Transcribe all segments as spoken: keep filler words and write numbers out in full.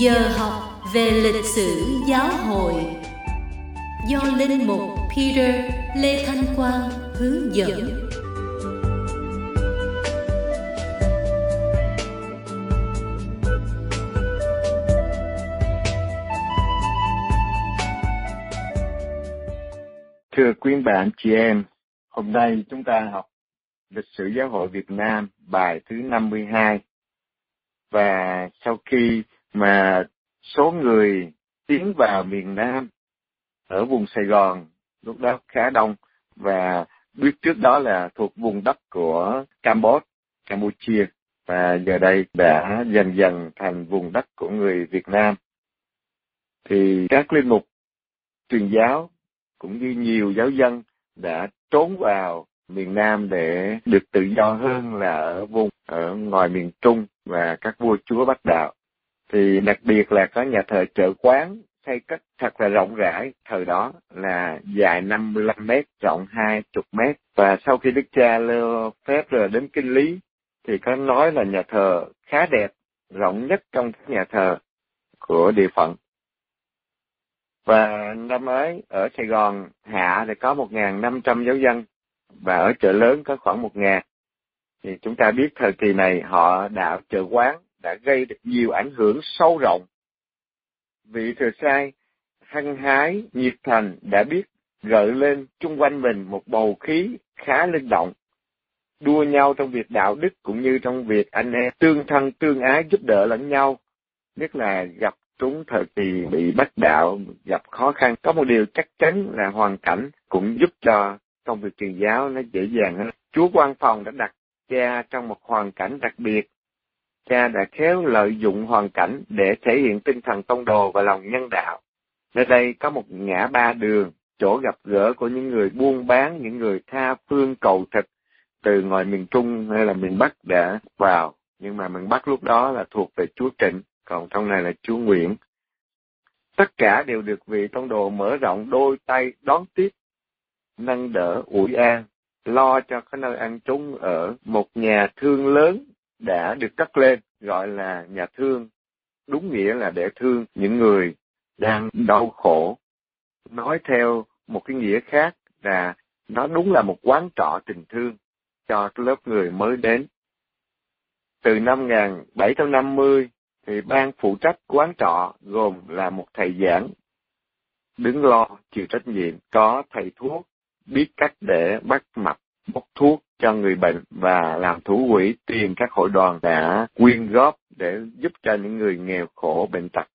Giờ học về lịch sử giáo hội do Linh mục Peter Lê Thanh Quang hướng dẫn. Thưa quý bạn chị em, hôm nay chúng ta học lịch sử giáo hội Việt Nam bài thứ năm mươi hai. Và sau khi mà số người tiến vào miền Nam ở vùng Sài Gòn lúc đó khá đông, và biết trước đó là thuộc vùng đất của Campuchia, Campuchia và giờ đây đã dần dần thành vùng đất của người Việt Nam, thì các linh mục truyền giáo cũng như nhiều giáo dân đã trốn vào miền Nam để được tự do hơn là ở vùng ở ngoài miền Trung và các vua chúa Bắc Đạo. Thì đặc biệt là có nhà thờ Chợ Quán xây cất thật là rộng rãi, thời đó là dài năm mươi lăm mét, rộng hai mươi mét. Và sau khi Đức Cha Leo phép rồi đến Kinh Lý thì có nói là nhà thờ khá đẹp, rộng nhất trong các nhà thờ của địa phận. Và năm ấy ở Sài Gòn hạ thì có một nghìn năm trăm giáo dân, và ở Chợ Lớn có khoảng một nghìn. Thì chúng ta biết thời kỳ này họ đạo Chợ Quán đã gây được nhiều ảnh hưởng sâu rộng. Vị thừa sai hăng hái, nhiệt thành đã biết gợi lên chung quanh mình một bầu khí khá linh động, đua nhau trong việc đạo đức cũng như trong việc anh em tương thân tương ái giúp đỡ lẫn nhau, nhất là gặp trúng thời kỳ bị bắt đạo, gặp khó khăn. Có một điều chắc chắn là hoàn cảnh cũng giúp cho công việc truyền giáo nó dễ dàng hơn. Chúa Quan Phòng đã đặt cha trong một hoàn cảnh đặc biệt. Cha đã khéo lợi dụng hoàn cảnh để thể hiện tinh thần tông đồ và lòng nhân đạo. Nơi đây có một ngã ba đường, chỗ gặp gỡ của những người buôn bán, những người tha phương cầu thực từ ngoài miền Trung hay là miền Bắc đã vào. Nhưng mà miền Bắc lúc đó là thuộc về Chúa Trịnh, còn trong này là Chúa Nguyễn. Tất cả đều được vị tông đồ mở rộng đôi tay đón tiếp, nâng đỡ, ủi an, lo cho cái nơi ăn trốn ở một nhà thương lớn đã được cất lên, gọi là nhà thương, đúng nghĩa là để thương những người đang đau khổ. Nói theo một cái nghĩa khác là nó đúng là một quán trọ tình thương cho cái lớp người mới đến. Từ năm một nghìn bảy trăm năm mươi thì ban phụ trách quán trọ gồm là một thầy giảng đứng lo chịu trách nhiệm, có thầy thuốc biết cách để bắt mạch, bốc thuốc cho người bệnh và làm thủ quỹ tiền các hội đoàn đã quyên góp để giúp cho những người nghèo khổ bệnh tật.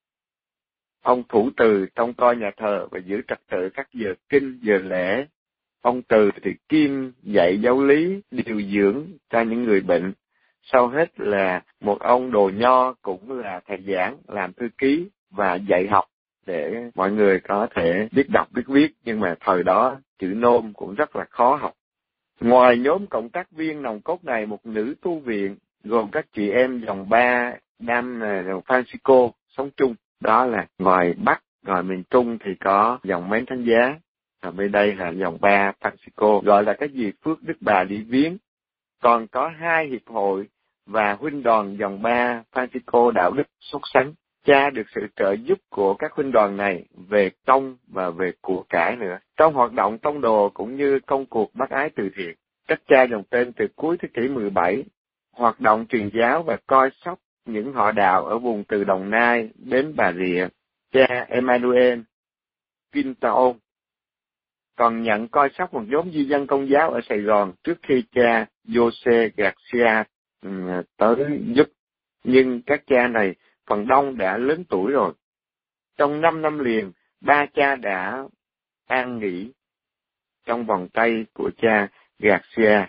Ông thủ từ trông coi nhà thờ và giữ trật tự các giờ kinh, giờ lễ. Ông từ thì kiêm dạy giáo lý, điều dưỡng cho những người bệnh. Sau hết là một ông đồ nho cũng là thầy giảng, làm thư ký và dạy học để mọi người có thể biết đọc biết viết, nhưng mà thời đó chữ nôm cũng rất là khó học. Ngoài nhóm cộng tác viên nòng cốt này, một nữ tu viện gồm các chị em dòng ba Đam Francisco sống chung. Đó là ngoài Bắc, ngoài miền Trung thì có dòng Mến Thánh Giá, và bên đây là dòng ba Francisco, gọi là cái gì Phước Đức Bà đi viếng. Còn có hai hiệp hội và huynh đoàn dòng ba Francisco đạo đức xuất sánh. Cha được sự trợ giúp của các huynh đoàn này về công và về của cải nữa. Trong hoạt động tông đồ cũng như công cuộc bác ái từ thiện, các cha dòng tên từ cuối thế kỷ mười bảy, hoạt động truyền giáo và coi sóc những họ đạo ở vùng từ Đồng Nai đến Bà Rịa, cha Emmanuel Quintaon còn nhận coi sóc một nhóm di dân công giáo ở Sài Gòn trước khi cha Jose Garcia um, tới giúp. Nhưng các cha này phần đông đã lớn tuổi rồi. Trong năm năm liền, ba cha đã an nghỉ trong vòng tay của cha Garcia,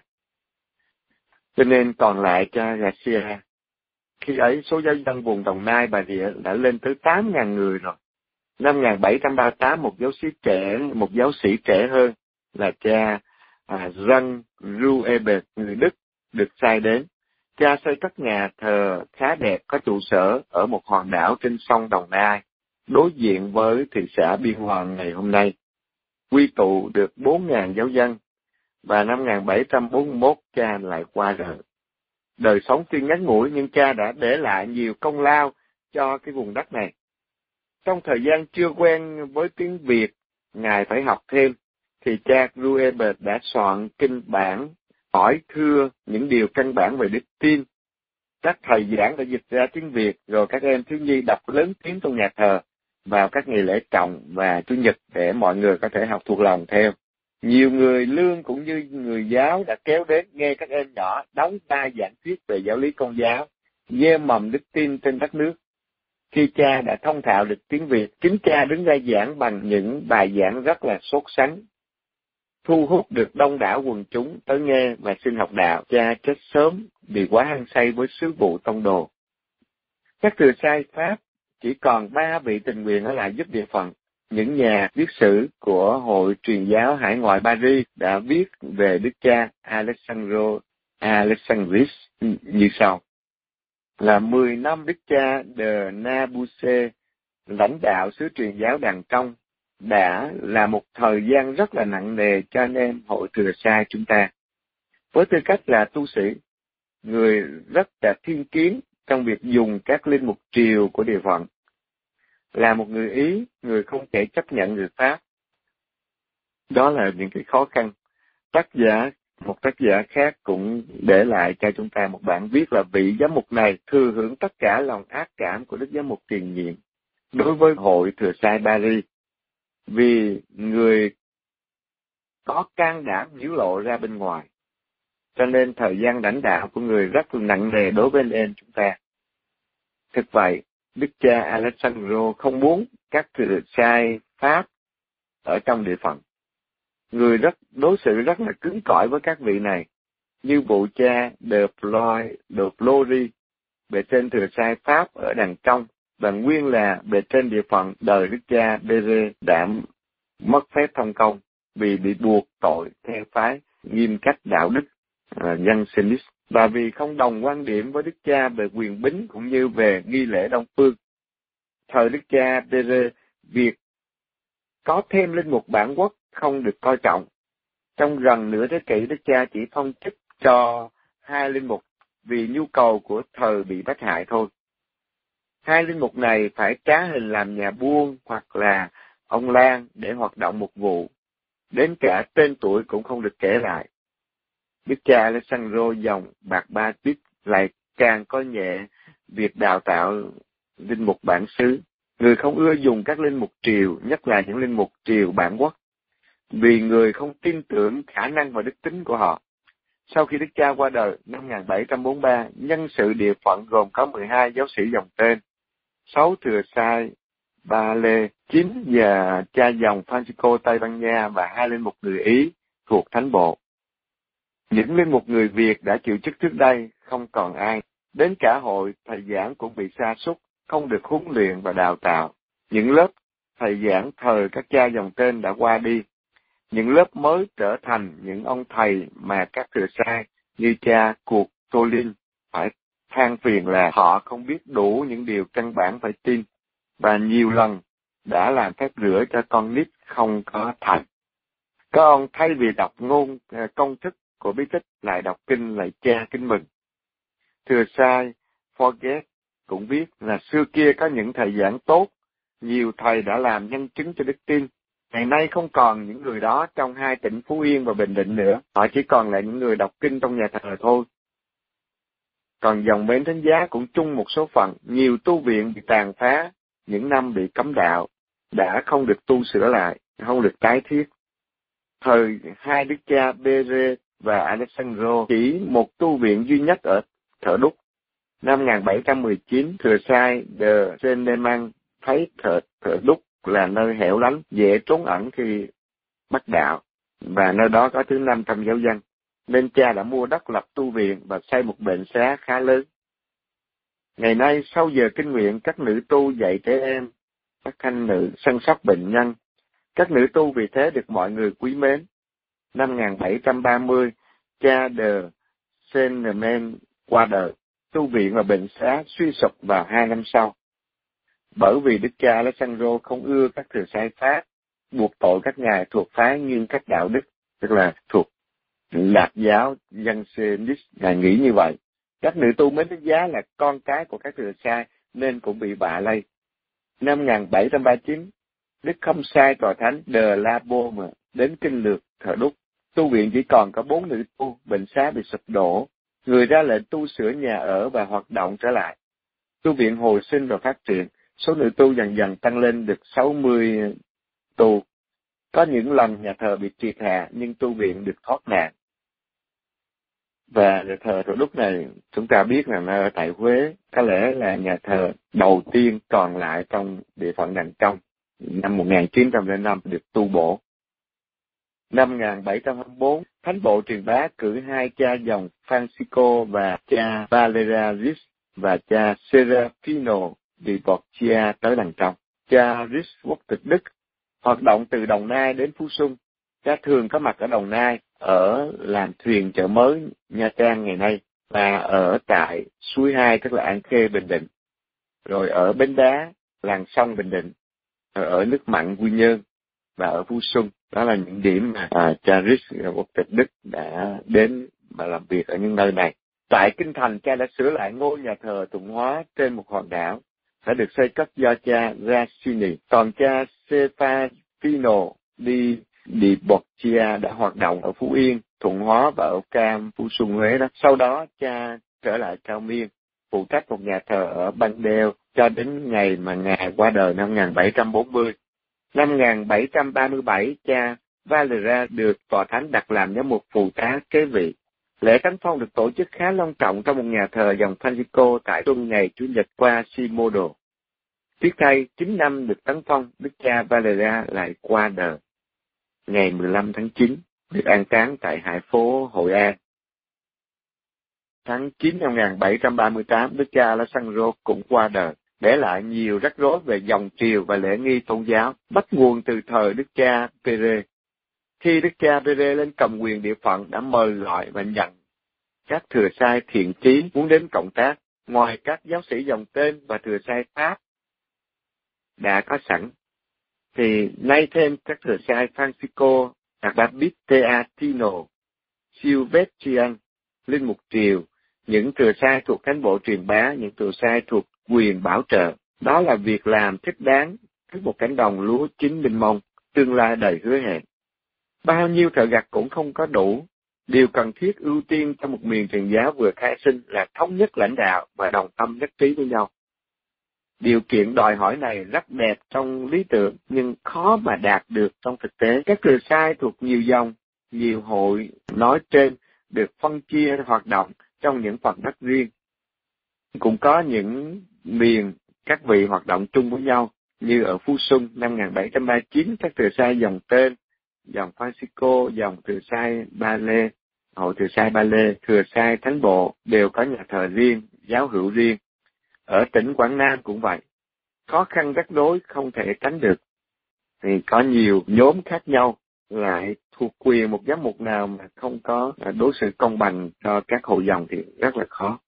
cho nên còn lại cha Garcia. Khi ấy, số giáo dân vùng Đồng Nai, Bà Rịa đã lên tới tám nghìn người rồi. Năm một nghìn bảy trăm ba mươi tám, một giáo sĩ trẻ, một giáo sĩ trẻ hơn là cha à, Jean Ruebert, người Đức, được sai đến. Cha xây các nhà thờ khá đẹp có trụ sở ở một hòn đảo trên sông Đồng Nai, đối diện với thị xã Biên Hòa ngày hôm nay. Quy tụ được bốn nghìn giáo dân, và năm một nghìn bảy trăm bốn mươi mốt cha lại qua đời. Đời sống tuy ngắn ngủi nhưng cha đã để lại nhiều công lao cho cái vùng đất này. Trong thời gian chưa quen với tiếng Việt, Ngài phải học thêm, thì cha Ruebert đã soạn kinh bản, hỏi thưa những điều căn bản về đức tin. Các thầy giảng đã dịch ra tiếng Việt, rồi các em thiếu nhi đọc lớn tiếng trong nhà thờ vào các ngày lễ trọng và Chủ nhật để mọi người có thể học thuộc lòng theo. Nhiều người lương cũng như người giáo đã kéo đến nghe các em nhỏ đóng ba giảng thuyết về giáo lý Công giáo, gieo mầm đức tin trên đất nước. Khi cha đã thông thạo được tiếng Việt, chính cha đứng ra giảng bằng những bài giảng rất là sốt sắng, thu hút được đông đảo quần chúng tới nghe và xin học đạo. Cha chết sớm vì quá hăng say với sứ vụ tông đồ. Các thừa sai Pháp chỉ còn ba vị tình nguyện ở lại giúp địa phận. Những nhà viết sử của Hội Truyền giáo Hải ngoại Paris đã viết về đức cha Alessandro Alessandris như sau. Là mười năm đức cha de Nabucco lãnh đạo xứ truyền giáo đàn công đã là một thời gian rất là nặng nề cho anh em hội thừa sai chúng ta. Với tư cách là tu sĩ, người rất là thiên kiến trong việc dùng các linh mục triều của địa phận. Là một người Ý, người không thể chấp nhận người Pháp. Đó là những cái khó khăn. Tác giả, một tác giả khác cũng để lại cho chúng ta một bản viết là vị giám mục này thừa hưởng tất cả lòng ác cảm của đức giám mục tiền nhiệm đối với hội thừa sai Paris, vì người có can đảm biểu lộ ra bên ngoài. Cho nên thời gian lãnh đạo của người rất là nặng nề đối với anh em chúng ta. Thực vậy, đức cha Alessandro không muốn các thừa sai Pháp ở trong địa phận. Người rất đối xử rất là cứng cỏi với các vị này, như vụ cha de Floy, de Flory, bề trên thừa sai Pháp ở đàn trong, và nguyên là bề trên địa phận đời đức cha Bere đã mất phép thông công vì bị buộc tội theo phái nghiêm cách đạo đức uh, Jansenist, và vì không đồng quan điểm với đức cha về quyền bính cũng như về nghi lễ Đông phương. Thời đức cha Bere, việc có thêm linh mục bản quốc không được coi trọng. Trong gần nửa thế kỷ, đức cha chỉ phong chức cho hai linh mục vì nhu cầu của thời bị bắt hại thôi. Hai linh mục này phải trá hình làm nhà buôn hoặc là ông Lan để hoạt động mục vụ. Đến cả tên tuổi cũng không được kể lại. Đức cha Alessandro dòng Bạc Ba Tuyết lại càng coi nhẹ việc đào tạo linh mục bản xứ. Người không ưa dùng các linh mục triều, nhất là những linh mục triều bản quốc, vì người không tin tưởng khả năng và đức tính của họ. Sau khi đức cha qua đời năm một nghìn bảy trăm bốn mươi ba, nhân sự địa phận gồm có mười hai giáo sĩ dòng tên, sáu thừa sai Ba Lê, chín và cha dòng Francisco Tây Ban Nha và hai linh mục người Ý thuộc Thánh Bộ. Những linh mục người Việt đã chịu chức trước đây không còn ai. Đến cả hội thầy giảng cũng bị sa sút, không được huấn luyện và đào tạo. Những lớp thầy giảng thời các cha dòng tên đã qua đi. Những lớp mới trở thành những ông thầy mà các thừa sai như cha Cuộc Tô Linh phải than phiền là họ không biết đủ những điều căn bản phải tin, và nhiều lần đã làm phép rửa cho con nít không có thành. Các ông thay vì đọc ngôn công thức của bí tích lại đọc kinh lại cha kinh mừng. Thừa sai Forget cũng biết là xưa kia có những thầy giảng tốt, nhiều thầy đã làm nhân chứng cho đức tin. Ngày nay không còn những người đó trong hai tỉnh Phú Yên và Bình Định nữa, họ chỉ còn là những người đọc kinh trong nhà thờ thôi. Còn dòng Bến Thánh Giá cũng chung một số phận, nhiều tu viện bị tàn phá, những năm bị cấm đạo, đã không được tu sửa lại, không được tái thiết. Thời hai đức cha Bere và Alessandro chỉ một tu viện duy nhất ở Thợ Đúc. Năm một nghìn bảy trăm mười chín, thừa sai de Seneman thấy Thợ, Thợ Đúc là nơi hẻo lánh, dễ trốn ẩn khi bắt đạo, và nơi đó có thứ năm trăm giáo dân. Nên cha đã mua đất lập tu viện và xây một bệnh xá khá lớn. Ngày nay, sau giờ kinh nguyện, các nữ tu dạy trẻ em, các thanh nữ săn sóc bệnh nhân. Các nữ tu vì thế được mọi người quý mến. Năm một nghìn bảy trăm ba mươi, cha de Seneman qua đời. Tu viện và bệnh xá suy sụp vào hai năm sau. Bởi vì đức cha Alessandro không ưa các thừa sai Pháp, buộc tội các ngài thuộc phái nghiêm cách đạo đức, tức là thuộc Lạc giáo Jansenist, ngài nghĩ như vậy. Các nữ tu Mến Thánh Giá là con cái của các thừa sai, nên cũng bị bạ lây. Năm một nghìn bảy trăm ba mươi chín, Đức Khâm Sai Tòa Thánh De La Baume đến kinh lược thờ đúc. Tu viện chỉ còn có bốn nữ tu, bệnh xá bị sụp đổ. Người ra lệnh tu sửa nhà ở và hoạt động trở lại. Tu viện hồi sinh và phát triển. Số nữ tu dần dần tăng lên được sáu mươi tu. Có những lần nhà thờ bị triệt hạ nhưng tu viện được thoát nạn. Và nhà thờ Thủ Đức này chúng ta biết là nó ở tại Huế, có lẽ là nhà thờ đầu tiên còn lại trong địa phận Đàng Trong. Năm một nghìn chín trăm lẻ năm được tu bổ. Năm một nghìn bảy trăm hai mươi tư, Thánh bộ truyền bá cử hai cha dòng Francisco và cha Valerius và cha Serafino di Borgia tới Đàng Trong. Cha Rich quốc tịch Đức hoạt động từ Đồng Nai đến Phú Xuân. Cha thường có mặt ở Đồng Nai, ở làm thuyền chợ mới Nha Trang ngày nay, và ở tại Suối Hai, tức là An Khê, Bình Định, rồi ở Bến Đá, Làng Sông, Bình Định, rồi ở nước mặn Quy Nhơn, và ở Phú Xuân. Đó là những điểm mà à, cha Rich quốc tịch Đức đã đến và làm việc ở những nơi này. Tại Kinh Thành, cha đã sửa lại ngôi nhà thờ tụng hóa trên một hòn đảo, đã được xây cất do cha Rassini. Còn cha Stefano di Di Borgia đã hoạt động ở Phú Yên, Thuận Hóa và ở Cam, Phú Xuân, Huế đó. Sau đó cha trở lại Cao Miên, phụ trách một nhà thờ ở Băng Đeo cho đến ngày mà ngài qua đời năm một nghìn bảy trăm bốn mươi. Năm một nghìn bảy trăm ba mươi bảy, cha Valera được Tòa Thánh đặt làm giám mục phụ tá kế vị. Lễ thánh phong được tổ chức khá long trọng trong một nhà thờ dòng Francisco tại tuần ngày Chủ nhật qua Simodo. Tiếc thay, chín năm được tấn phong, đức cha Valera lại qua đời. Ngày mười lăm tháng chín, được an táng tại Hải Phố, Hội An. Tháng chín năm một nghìn bảy trăm ba mươi tám, đức cha Alessandro cũng qua đời, để lại nhiều rắc rối về dòng triều và lễ nghi tôn giáo, bắt nguồn từ thời đức cha Pere. Khi đức cha Pere lên cầm quyền địa phận, đã mời gọi và nhận các thừa sai thiện chí muốn đến cộng tác, ngoài các giáo sĩ dòng tên và thừa sai Pháp đã có sẵn, thì nay thêm các thừa sai Francisco, Agapiteatino, Silvestrian, Linh Mục Triều, những thừa sai thuộc Thánh bộ truyền bá, những thừa sai thuộc quyền bảo trợ. Đó là việc làm thích đáng với một cánh đồng lúa chín minh mông, tương lai đầy hứa hẹn. Bao nhiêu thợ gặt cũng không có đủ. Điều cần thiết ưu tiên cho một miền truyền giáo vừa khai sinh là thống nhất lãnh đạo và đồng tâm nhất trí với nhau. Điều kiện đòi hỏi này rất đẹp trong lý tưởng, nhưng khó mà đạt được trong thực tế. Các thừa sai thuộc nhiều dòng, nhiều hội nói trên được phân chia hoạt động trong những phần đất riêng. Cũng có những miền các vị hoạt động chung với nhau, như ở Phú Xuân năm một nghìn bảy trăm ba mươi chín, các thừa sai dòng tên, dòng Francisco, dòng thừa sai Ba Lê, hội thừa sai Ba Lê, thừa sai Thánh bộ đều có nhà thờ riêng, giáo hữu riêng. Ở tỉnh Quảng Nam cũng vậy. Khó khăn rắc rối không thể tránh được. Thì có nhiều nhóm khác nhau lại thuộc quyền một giám mục nào mà không có đối xử công bằng cho các hội dòng thì rất là khó.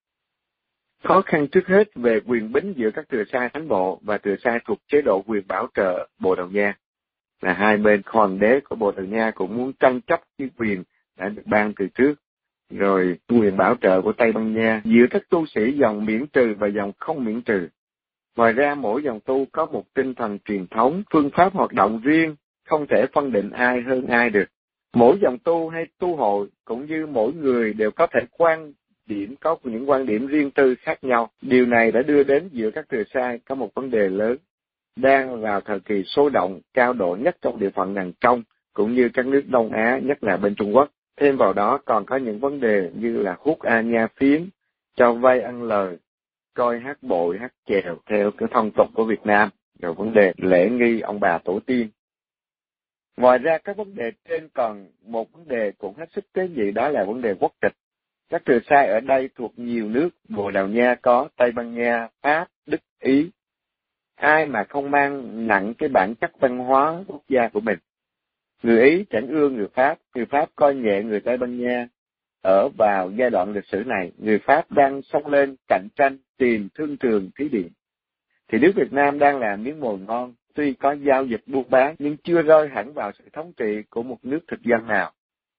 Khó khăn trước hết về quyền bính giữa các thừa sai Thánh bộ và thừa sai thuộc chế độ quyền bảo trợ Bồ Đào Nha. Là hai bên hoàng đế của Bồ Đào Nha cũng muốn tranh chấp cái quyền đã được ban từ trước. Rồi quyền bảo trợ của Tây Ban Nha giữa các tu sĩ dòng miễn trừ và dòng không miễn trừ. Ngoài ra mỗi dòng tu có một tinh thần truyền thống, phương pháp hoạt động riêng, không thể phân định ai hơn ai được. Mỗi dòng tu hay tu hội cũng như mỗi người đều có thể quan điểm, có những quan điểm riêng tư khác nhau. Điều này đã đưa đến giữa các thừa sai có một vấn đề lớn, đang vào thời kỳ sôi động, cao độ nhất trong địa phận Đàng Trong, cũng như các nước Đông Á, nhất là bên Trung Quốc. Thêm vào đó còn có những vấn đề như là hút a nha phiến, cho vay ăn lời, coi hát bội, hát chèo theo cái phong tục của Việt Nam, rồi vấn đề lễ nghi ông bà tổ tiên. Ngoài ra các vấn đề trên còn một vấn đề cũng hết sức tế nhị, đó là vấn đề quốc tịch. Các thừa sai ở đây thuộc nhiều nước, Bồ Đào Nha có, Tây Ban Nha, Pháp, Đức, Ý. Ai mà không mang nặng cái bản chất văn hóa quốc gia của mình. Người Ý chẳng ưa người Pháp, người Pháp coi nhẹ người Tây Ban Nha. Ở vào giai đoạn lịch sử này, người Pháp đang xông lên cạnh tranh, tìm thương trường thí điểm. Thì nước Việt Nam đang làm miếng mồi ngon, tuy có giao dịch buôn bán nhưng chưa rơi hẳn vào sự thống trị của một nước thực dân nào.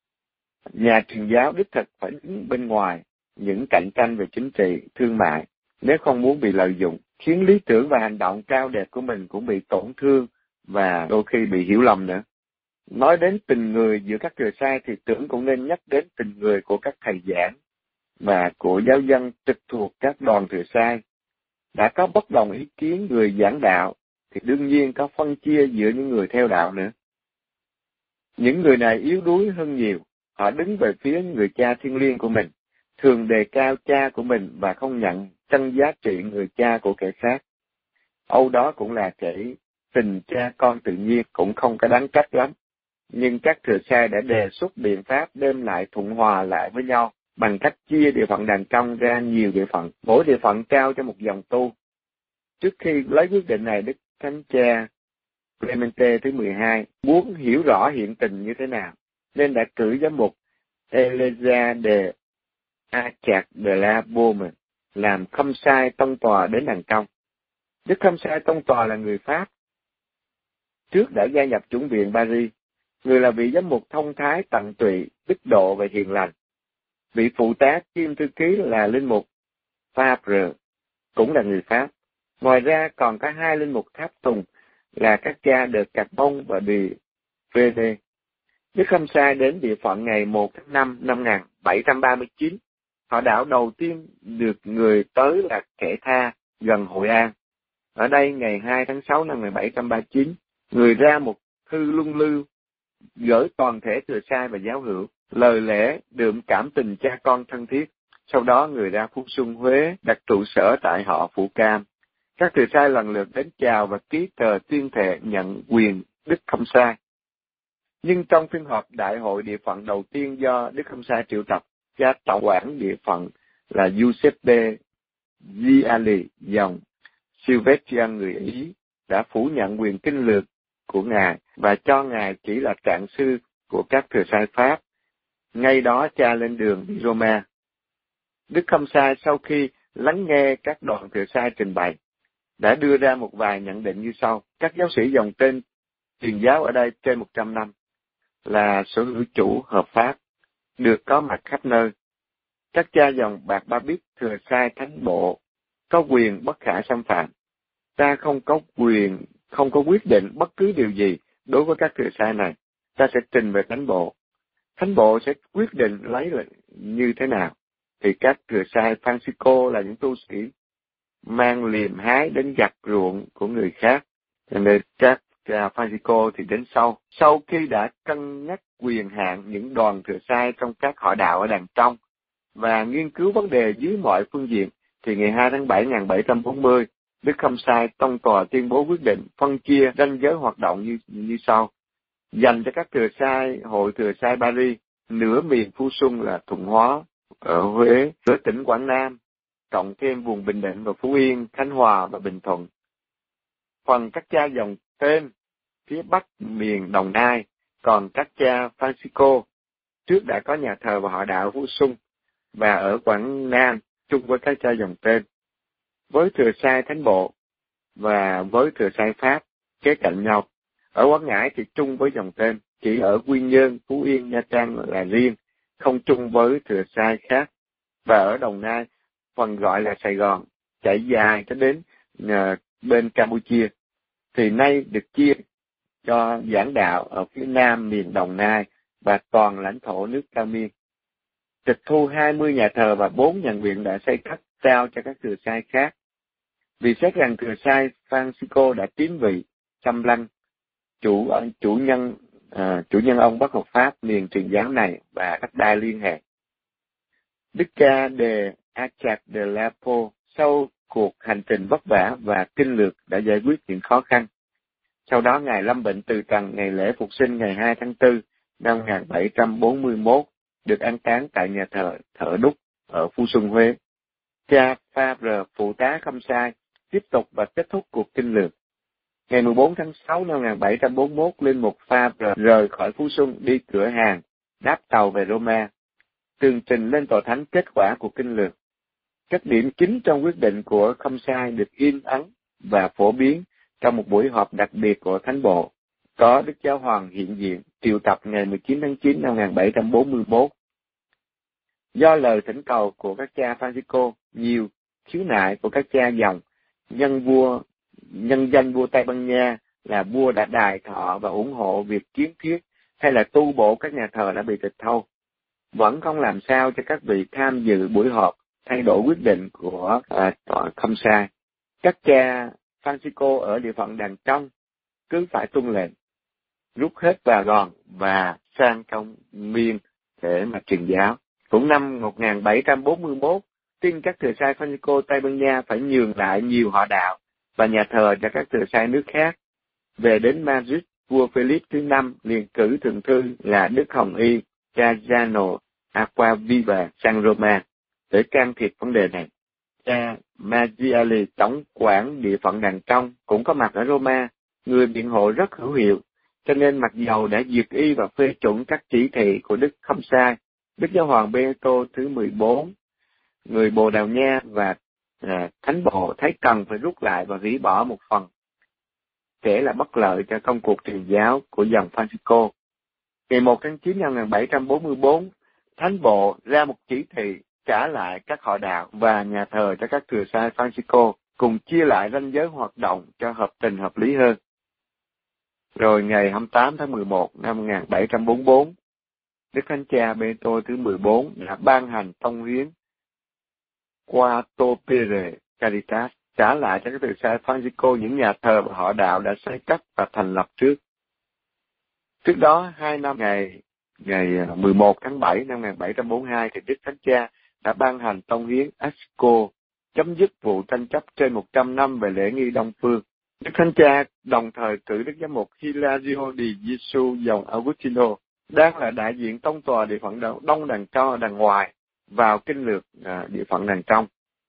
Nhà truyền giáo đích thực phải đứng bên ngoài những cạnh tranh về chính trị, thương mại, nếu không muốn bị lợi dụng. khiến lý tưởng và hành động cao đẹp của mình cũng bị tổn thương và đôi khi bị hiểu lầm nữa. Nói đến tình người giữa các thừa sai thì tưởng cũng nên nhắc đến tình người của các thầy giảng và của giáo dân trực thuộc các đoàn thừa sai. Đã có bất đồng ý kiến người giảng đạo thì đương nhiên có phân chia giữa những người theo đạo nữa. Những người này yếu đuối hơn nhiều, họ đứng về phía người cha thiêng liêng của mình, thường đề cao cha của mình và không nhận chân giá trị người cha của kẻ khác. Âu đó cũng là kể tình cha con tự nhiên cũng không có đáng trách lắm. Nhưng các thừa sai đã đề xuất biện pháp đem lại thuận hòa lại với nhau bằng cách chia địa phận đàn trong ra nhiều địa phận, mỗi địa phận trao cho một dòng tu. Trước khi lấy quyết định này, Đức Thánh Cha Clemente thứ mười hai muốn hiểu rõ hiện tình như thế nào, nên đã cử giám mục Eliezer de Achat de la Baume làm khâm sai tông tòa đến đàn trong. Đức khâm sai tông tòa là người Pháp, trước đã gia nhập chủng viện Paris. Người là vị giám mục thông thái, tận tụy, đức độ và hiền lành. Vị phụ tá kiêm thư ký là linh mục Fabre, cũng là người Pháp. Ngoài ra còn có hai linh mục tháp tùng là các cha de Carbon và de Frede. Đức khâm sai đến địa phận ngày một tháng năm năm một nghìn bảy trăm ba mươi chín. Họ đảo đầu tiên được người tới là Kẻ Tha, gần Hội An. Ở đây ngày hai tháng sáu năm một nghìn bảy trăm ba mươi chín, người ra một thư luân lưu gửi toàn thể thừa sai và giáo hữu, lời lẽ đượm cảm tình cha con thân thiết. Sau đó người ra Phú Xuân, Huế, đặt trụ sở tại họ Phụ Cam. Các thừa sai lần lượt đến chào và ký tờ tuyên thệ nhận quyền Đức khâm sai. Nhưng trong phiên họp đại hội địa phận đầu tiên do Đức khâm sai triệu tập, cha tổng quản địa phận là Giuseppe Vialli dòng Silvestrian người Ý đã phủ nhận quyền kinh lược của ngài và cho ngài chỉ là trạng sư của các thừa sai Pháp. Ngay đó cha lên đường đi Roma. Đức khâm sai sau khi lắng nghe các đoàn thừa sai trình bày đã đưa ra một vài nhận định như sau. Các giáo sĩ dòng tên truyền giáo ở đây trên một trăm năm là sở hữu chủ hợp pháp, được có mặt khắp nơi. Các cha dòng Bạc Ba Bích thừa sai thánh bộ có quyền bất khả xâm phạm. Ta không có quyền, không có quyết định bất cứ điều gì đối với các thừa sai này. Ta sẽ trình về thánh bộ. Thánh bộ sẽ quyết định lấy là như thế nào. Thì các thừa sai Francisco là những tu sĩ mang liềm hái đến gặt ruộng của người khác. Cho nên các Francisco thì đến sau. Sau khi đã cân nhắc quyền hạn những đoàn thừa sai trong các họ đạo ở đàn trong và nghiên cứu vấn đề dưới mọi phương diện, thì ngày hai tháng bảy năm một nghìn bảy trăm bốn mươi, Đức khâm sai tông tòa tuyên bố quyết định phân chia ranh giới hoạt động như, như sau. Dành cho các thừa sai hội thừa sai Paris, nửa miền Phú Xuân là Thuận Hóa ở Huế, nửa tỉnh Quảng Nam, cộng thêm vùng Bình Định và Phú Yên, Khánh Hòa và Bình Thuận. Phần các cha dòng tên phía bắc miền Đồng Nai, còn các cha Francisco trước đã có nhà thờ và họ đạo Phú Xuân và ở Quảng Nam chung với các cha dòng tên. Với thừa sai thánh bộ và với thừa sai Pháp kế cạnh nhau. Ở Quảng Ngãi thì chung với dòng tên, chỉ ở Quy Nhơn, Phú Yên, Nha Trang là riêng, không chung với thừa sai khác. Và ở Đồng Nai, phần gọi là Sài Gòn, chạy dài cho đến uh, bên Campuchia, thì nay được chia cho giảng đạo ở phía nam miền Đồng Nai và toàn lãnh thổ nước Cao Miên. Tịch thu hai mươi nhà thờ và bốn nhà viện đã xây cất trao cho các thừa sai khác. Vì xét rằng thừa sai Francisco đã tiến vị, xâm lăng chủ chủ nhân à, chủ nhân ông bất hợp pháp miền truyền giáo này và đất đai liên hệ. Đức cha de Achat de la Po sau cuộc hành trình vất vả và kinh lược đã giải quyết những khó khăn. Sau đó ngài lâm bệnh từ trần ngày lễ phục sinh ngày hai tháng tư năm một nghìn bảy trăm bốn mươi mốt, được an táng tại nhà thờ Thợ Đúc ở Phú Xuân, Huế. Cha Fabre phụ tá khâm sai tiếp tục và kết thúc cuộc kinh lược. Ngày mười bốn tháng sáu năm một nghìn bảy trăm bốn mươi mốt, linh mục Fabre rời khỏi Phú Xuân đi cửa hàng, đáp tàu về Roma, tường trình lên tòa thánh kết quả của kinh lược. Các điểm chính trong quyết định của khâm sai được in ấn và phổ biến trong một buổi họp đặc biệt của thánh bộ, có Đức Giáo Hoàng hiện diện triệu tập ngày mười chín tháng chín năm một nghìn bảy trăm bốn mươi mốt. Do lời thỉnh cầu của các cha Francisco, nhiều khiếu nại của các cha dòng nhân vua, nhân danh vua Tây Ban Nha là vua đã đài thọ và ủng hộ việc kiến thiết hay là tu bổ các nhà thờ đã bị tịch thu, vẫn không làm sao cho các vị tham dự buổi họp thay đổi quyết định của à, tòa không sai. Các cha Francisco ở địa phận đàn trong cứ phải tuân lệnh, rút hết bà gòn và sang công miên để mà truyền giáo. Cũng năm một nghìn bảy trăm bốn mươi mốt, tin các thừa sai Francisco Tây Ban Nha phải nhường lại nhiều họ đạo và nhà thờ cho các thừa sai nước khác. Về đến Madrid, vua Philip thứ năm liền cử thượng thư là Đức Hồng Y Trajano Aquaviva sang Roma để can thiệp vấn đề này. Cha Maggiali, tổng quản địa phận đàn trong, cũng có mặt ở Roma, người biện hộ rất hữu hiệu, cho nên mặc dầu đã duyệt y và phê chuẩn các chỉ thị của Đức không sai, Đức Giáo hoàng Benedicto thứ mười bốn, người Bồ Đào Nha và à, Thánh Bộ thấy cần phải rút lại và hủy bỏ một phần, kể là bất lợi cho công cuộc truyền giáo của dòng Francisco. Ngày một tháng chín năm một nghìn bảy trăm bốn mươi bốn, Thánh Bộ ra một chỉ thị trả lại các họ đạo và nhà thờ cho các thừa sai Francisco, cùng chia lại ranh giới hoạt động cho hợp tình hợp lý hơn. Rồi ngày hai mươi tám tháng mười một năm một nghìn bảy trăm bốn mươi bốn, Đức Thánh Cha Benedicto thứ mười bốn đã ban hành tông hiến Quattro Pere Caritas, trả lại cho các thừa sai Francisco những nhà thờ và họ đạo đã xây cất và thành lập trước. Trước đó, hai năm ngày ngày mười một tháng bảy năm một nghìn bảy trăm bốn mươi hai, thì Đức Thánh Cha đã ban hành tông hiến Asco, chấm dứt vụ tranh chấp trên một trăm năm về lễ nghi Đông Phương. Đức Thánh Cha đồng thời cử Đức Giám mục Hilario di Gisu dòng Agustino, đang là đại diện tông tòa địa phận Đông đàn trong đàn ngoài, vào kinh lược à, địa phận đàn trong.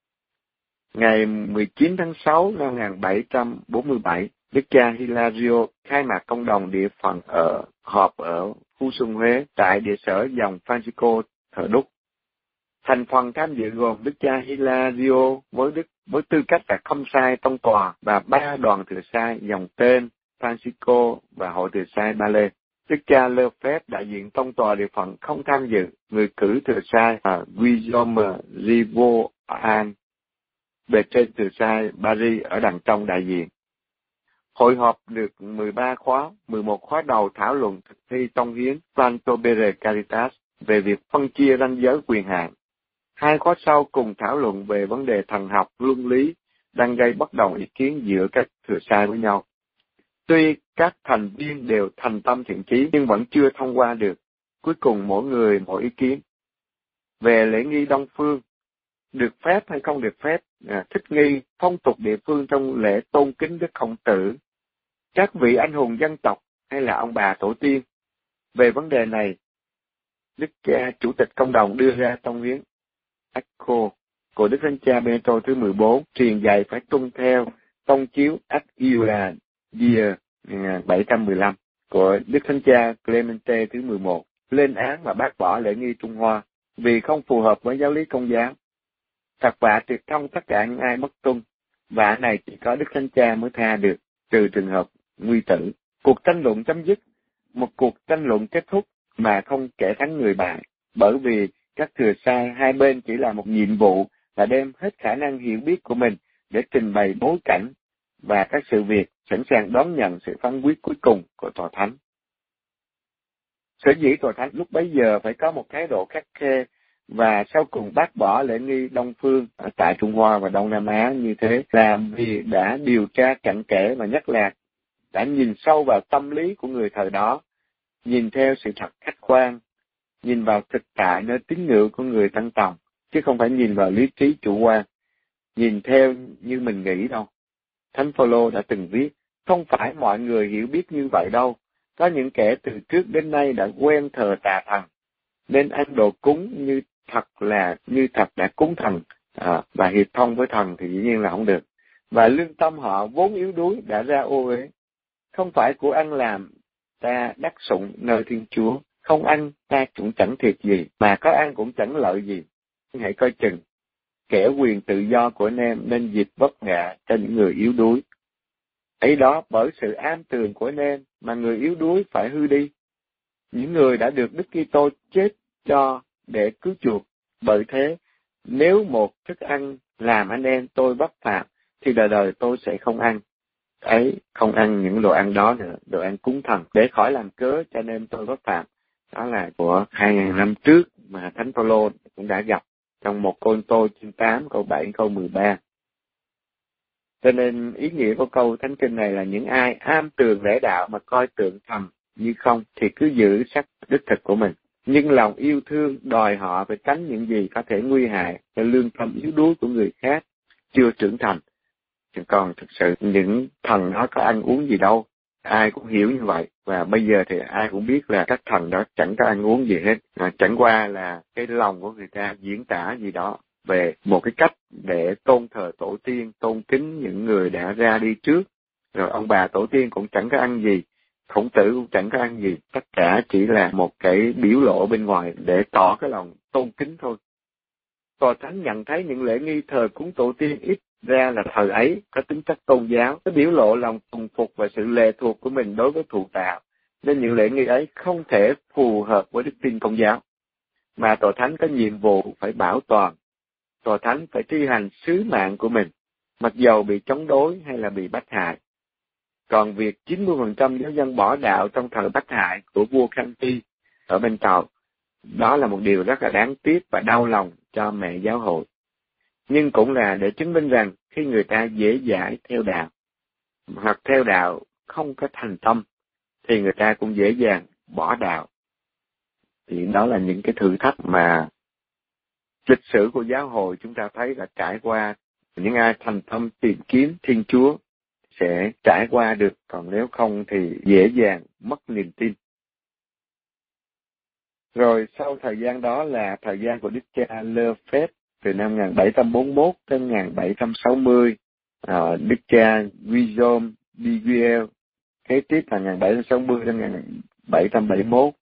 Ngày mười chín tháng sáu năm một nghìn bảy trăm bốn mươi bảy, Đức cha Hilario khai mạc công đồng địa phận ở họp ở Phú Xuân, Huế, tại địa sở dòng Francisco thờ Đúc. Thành phần tham dự gồm Đức cha Hilario với đức với tư cách là không sai tông tòa và ba đoàn thừa sai dòng tên Francisco và hội thừa sai Ba Lê. Đức cha Lơ Phép đại diện tông tòa địa phận không tham dự, người cử thừa sai là Guillaume Rivoan, bề trên thừa sai Paris ở đằng trong đại diện. Hội họp được mười ba khóa, mười một khóa đầu thảo luận thực thi tông hiến Quattro Pere Caritas về việc phân chia ranh giới quyền hạn. Hai khóa sau cùng thảo luận về vấn đề thần học, luân lý, đang gây bất đồng ý kiến giữa các thừa sai với nhau. Tuy các thành viên đều thành tâm thiện chí nhưng vẫn chưa thông qua được. Cuối cùng mỗi người mỗi ý kiến. Về lễ nghi Đông Phương, được phép hay không được phép, à, thích nghi, phong tục địa phương trong lễ tôn kính Đức Khổng Tử, các vị anh hùng dân tộc hay là ông bà tổ tiên. Về vấn đề này, Đức cha Chủ tịch Công đồng đưa ra tông hiến Asco của Đức Thánh Cha Benedicto thứ mười bốn, truyền dạy phải tuân theo tông chiếu Aguila Dia bảy trăm mười lăm của Đức Thánh Cha Clemente thứ mười một, lên án và bác bỏ lễ nghi Trung Hoa vì không phù hợp với giáo lý Công giáo. Phạt vạ tuyệt thông tất cả những ai bất tuân, vạ này chỉ có Đức Thánh Cha mới tha được, trừ trường hợp nguy tử. Cuộc tranh luận chấm dứt, một cuộc tranh luận kết thúc mà không kẻ thắng người bại, bởi vì các thừa sai hai bên chỉ là một nhiệm vụ là đem hết khả năng hiểu biết của mình để trình bày bối cảnh và các sự việc, sẵn sàng đón nhận sự phán quyết cuối cùng của Tòa Thánh. Sở dĩ Tòa Thánh lúc bấy giờ phải có một thái độ khắt khe và sau cùng bác bỏ lễ nghi Đông Phương ở tại Trung Hoa và Đông Nam Á như thế là vì đã điều tra cặn kẽ và nhất là đã nhìn sâu vào tâm lý của người thời đó, nhìn theo sự thật khách quan, nhìn vào thực tại nơi tín ngưỡng của người Tăng Tòng, chứ không phải nhìn vào lý trí chủ quan, nhìn theo như mình nghĩ đâu. Thánh Phaolô đã từng viết, không phải mọi người hiểu biết như vậy đâu, có những kẻ từ trước đến nay đã quen thờ tà thần, nên ăn đồ cúng như thật là như thật đã cúng thần, à, và hiệp thông với thần thì dĩ nhiên là không được. Và lương tâm họ vốn yếu đuối đã ra ô uế. Không phải của ăn làm ta đắc sủng nơi Thiên Chúa, không ăn ta cũng chẳng thiệt gì, mà có ăn cũng chẳng lợi gì. Hãy coi chừng, kẻ quyền tự do của anh em nên dịp vấp ngã cho những người yếu đuối. Ấy đó bởi sự am tường của anh em mà người yếu đuối phải hư đi. Những người đã được Đức Kitô chết cho để cứu chuộc, bởi thế nếu một thức ăn làm anh em tôi vấp phạm thì đời đời tôi sẽ không ăn ấy, không ăn những đồ ăn đó nữa, đồ ăn cúng thần, để khỏi làm cớ cho nên tôi có phạm. Đó là của hai ngàn năm trước mà Thánh Phaolô cũng đã gặp trong một Cô-rinh-tô chương tám câu bảy câu mười ba. Cho nên ý nghĩa của câu thánh kinh này là những ai am tường lễ đạo mà coi tượng thần như không thì cứ giữ sắc đích thực của mình. Nhưng lòng yêu thương đòi họ phải tránh những gì có thể nguy hại cho lương tâm yếu đuối của người khác chưa trưởng thành. Còn thực sự những thần đó có ăn uống gì đâu, ai cũng hiểu như vậy. Và bây giờ thì ai cũng biết là các thần đó chẳng có ăn uống gì hết, mà chẳng qua là cái lòng của người ta diễn tả gì đó về một cái cách để tôn thờ tổ tiên, tôn kính những người đã ra đi trước. Rồi ông bà tổ tiên cũng chẳng có ăn gì, Khổng Tử cũng chẳng có ăn gì, tất cả chỉ là một cái biểu lộ bên ngoài để tỏ cái lòng tôn kính thôi. Tòa Thánh nhận thấy những lễ nghi thờ cúng tổ tiên ít ra là thời ấy có tính chất tôn giáo, nó biểu lộ lòng tùng phục và sự lệ thuộc của mình đối với thụ tạo, nên những lễ nghi ấy không thể phù hợp với đức tin Công giáo, mà Tòa Thánh có nhiệm vụ phải bảo toàn. Tòa Thánh phải thi hành sứ mạng của mình, mặc dầu bị chống đối hay là bị bắt hại. Còn việc chín mươi phần trăm giáo dân bỏ đạo trong thời bắt hại của vua Khanh Ty ở bên Tàu, đó là một điều rất là đáng tiếc và đau lòng cho mẹ giáo hội. Nhưng cũng là để chứng minh rằng khi người ta dễ dãi theo đạo, hoặc theo đạo không có thành tâm, thì người ta cũng dễ dàng bỏ đạo. Thì đó là những cái thử thách mà lịch sử của giáo hội chúng ta thấy là trải qua. Những ai thành tâm tìm kiếm Thiên Chúa sẽ trải qua được, còn nếu không thì dễ dàng mất niềm tin. Rồi sau thời gian đó là thời gian của Đức cha Lê Phép từ năm một nghìn bảy trăm bốn mươi mốt đến một nghìn bảy trăm sáu mươi. À, Đức cha Guillaume Biguel kế tiếp là một nghìn bảy trăm sáu mươi đến một nghìn bảy trăm bảy mươi mốt.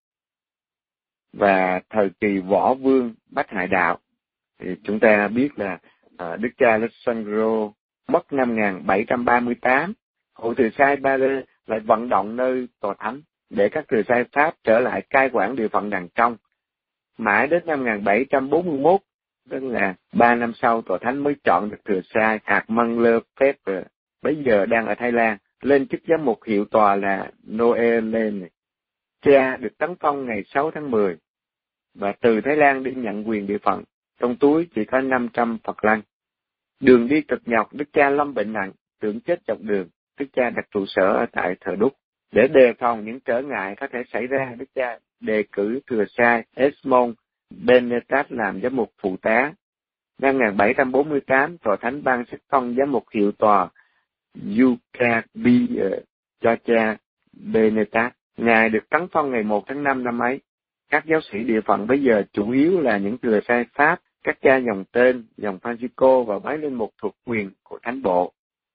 Và thời kỳ Võ Vương bắt hại đạo thì chúng ta biết là à, Đức cha Alessandro mất năm một nghìn bảy trăm ba mươi tám. Hội Từ Sai Ba Lê lại vận động nơi Tòa Thánh để các Từ Sai Pháp trở lại cai quản địa phận đằng trong. Mãi đến năm một nghìn bảy trăm bốn mươi mốt, tức là ba năm sau, Tòa Thánh mới chọn được Từ Sai Armand Lefebvre, bây giờ đang ở Thái Lan, lên chức giám mục hiệu tòa là Noël. Cha được tấn phong ngày sáu tháng mười, và từ Thái Lan đi nhận quyền địa phận, trong túi chỉ có năm trăm Phật lăng. Đường đi cực nhọc, Đức cha lâm bệnh nặng, tưởng chết dọc đường. Đức cha đặt trụ sở ở tại Thờ Đúc. Để đề phòng những trở ngại có thể xảy ra, Đức cha đề cử Thừa Sai Esmond Benetat làm giám mục phụ tá. Năm một nghìn bảy trăm bốn mươi tám, Tòa Thánh ban sắc phong giám mục hiệu tòa Yucabi cho cha Benetat. Ngài được tấn phong ngày một tháng năm năm ấy. Các giáo sĩ địa phận bây giờ chủ yếu là những Thừa Sai Pháp, các cha dòng tên, dòng Francisco và bái linh mục thuộc quyền của Thánh Bộ.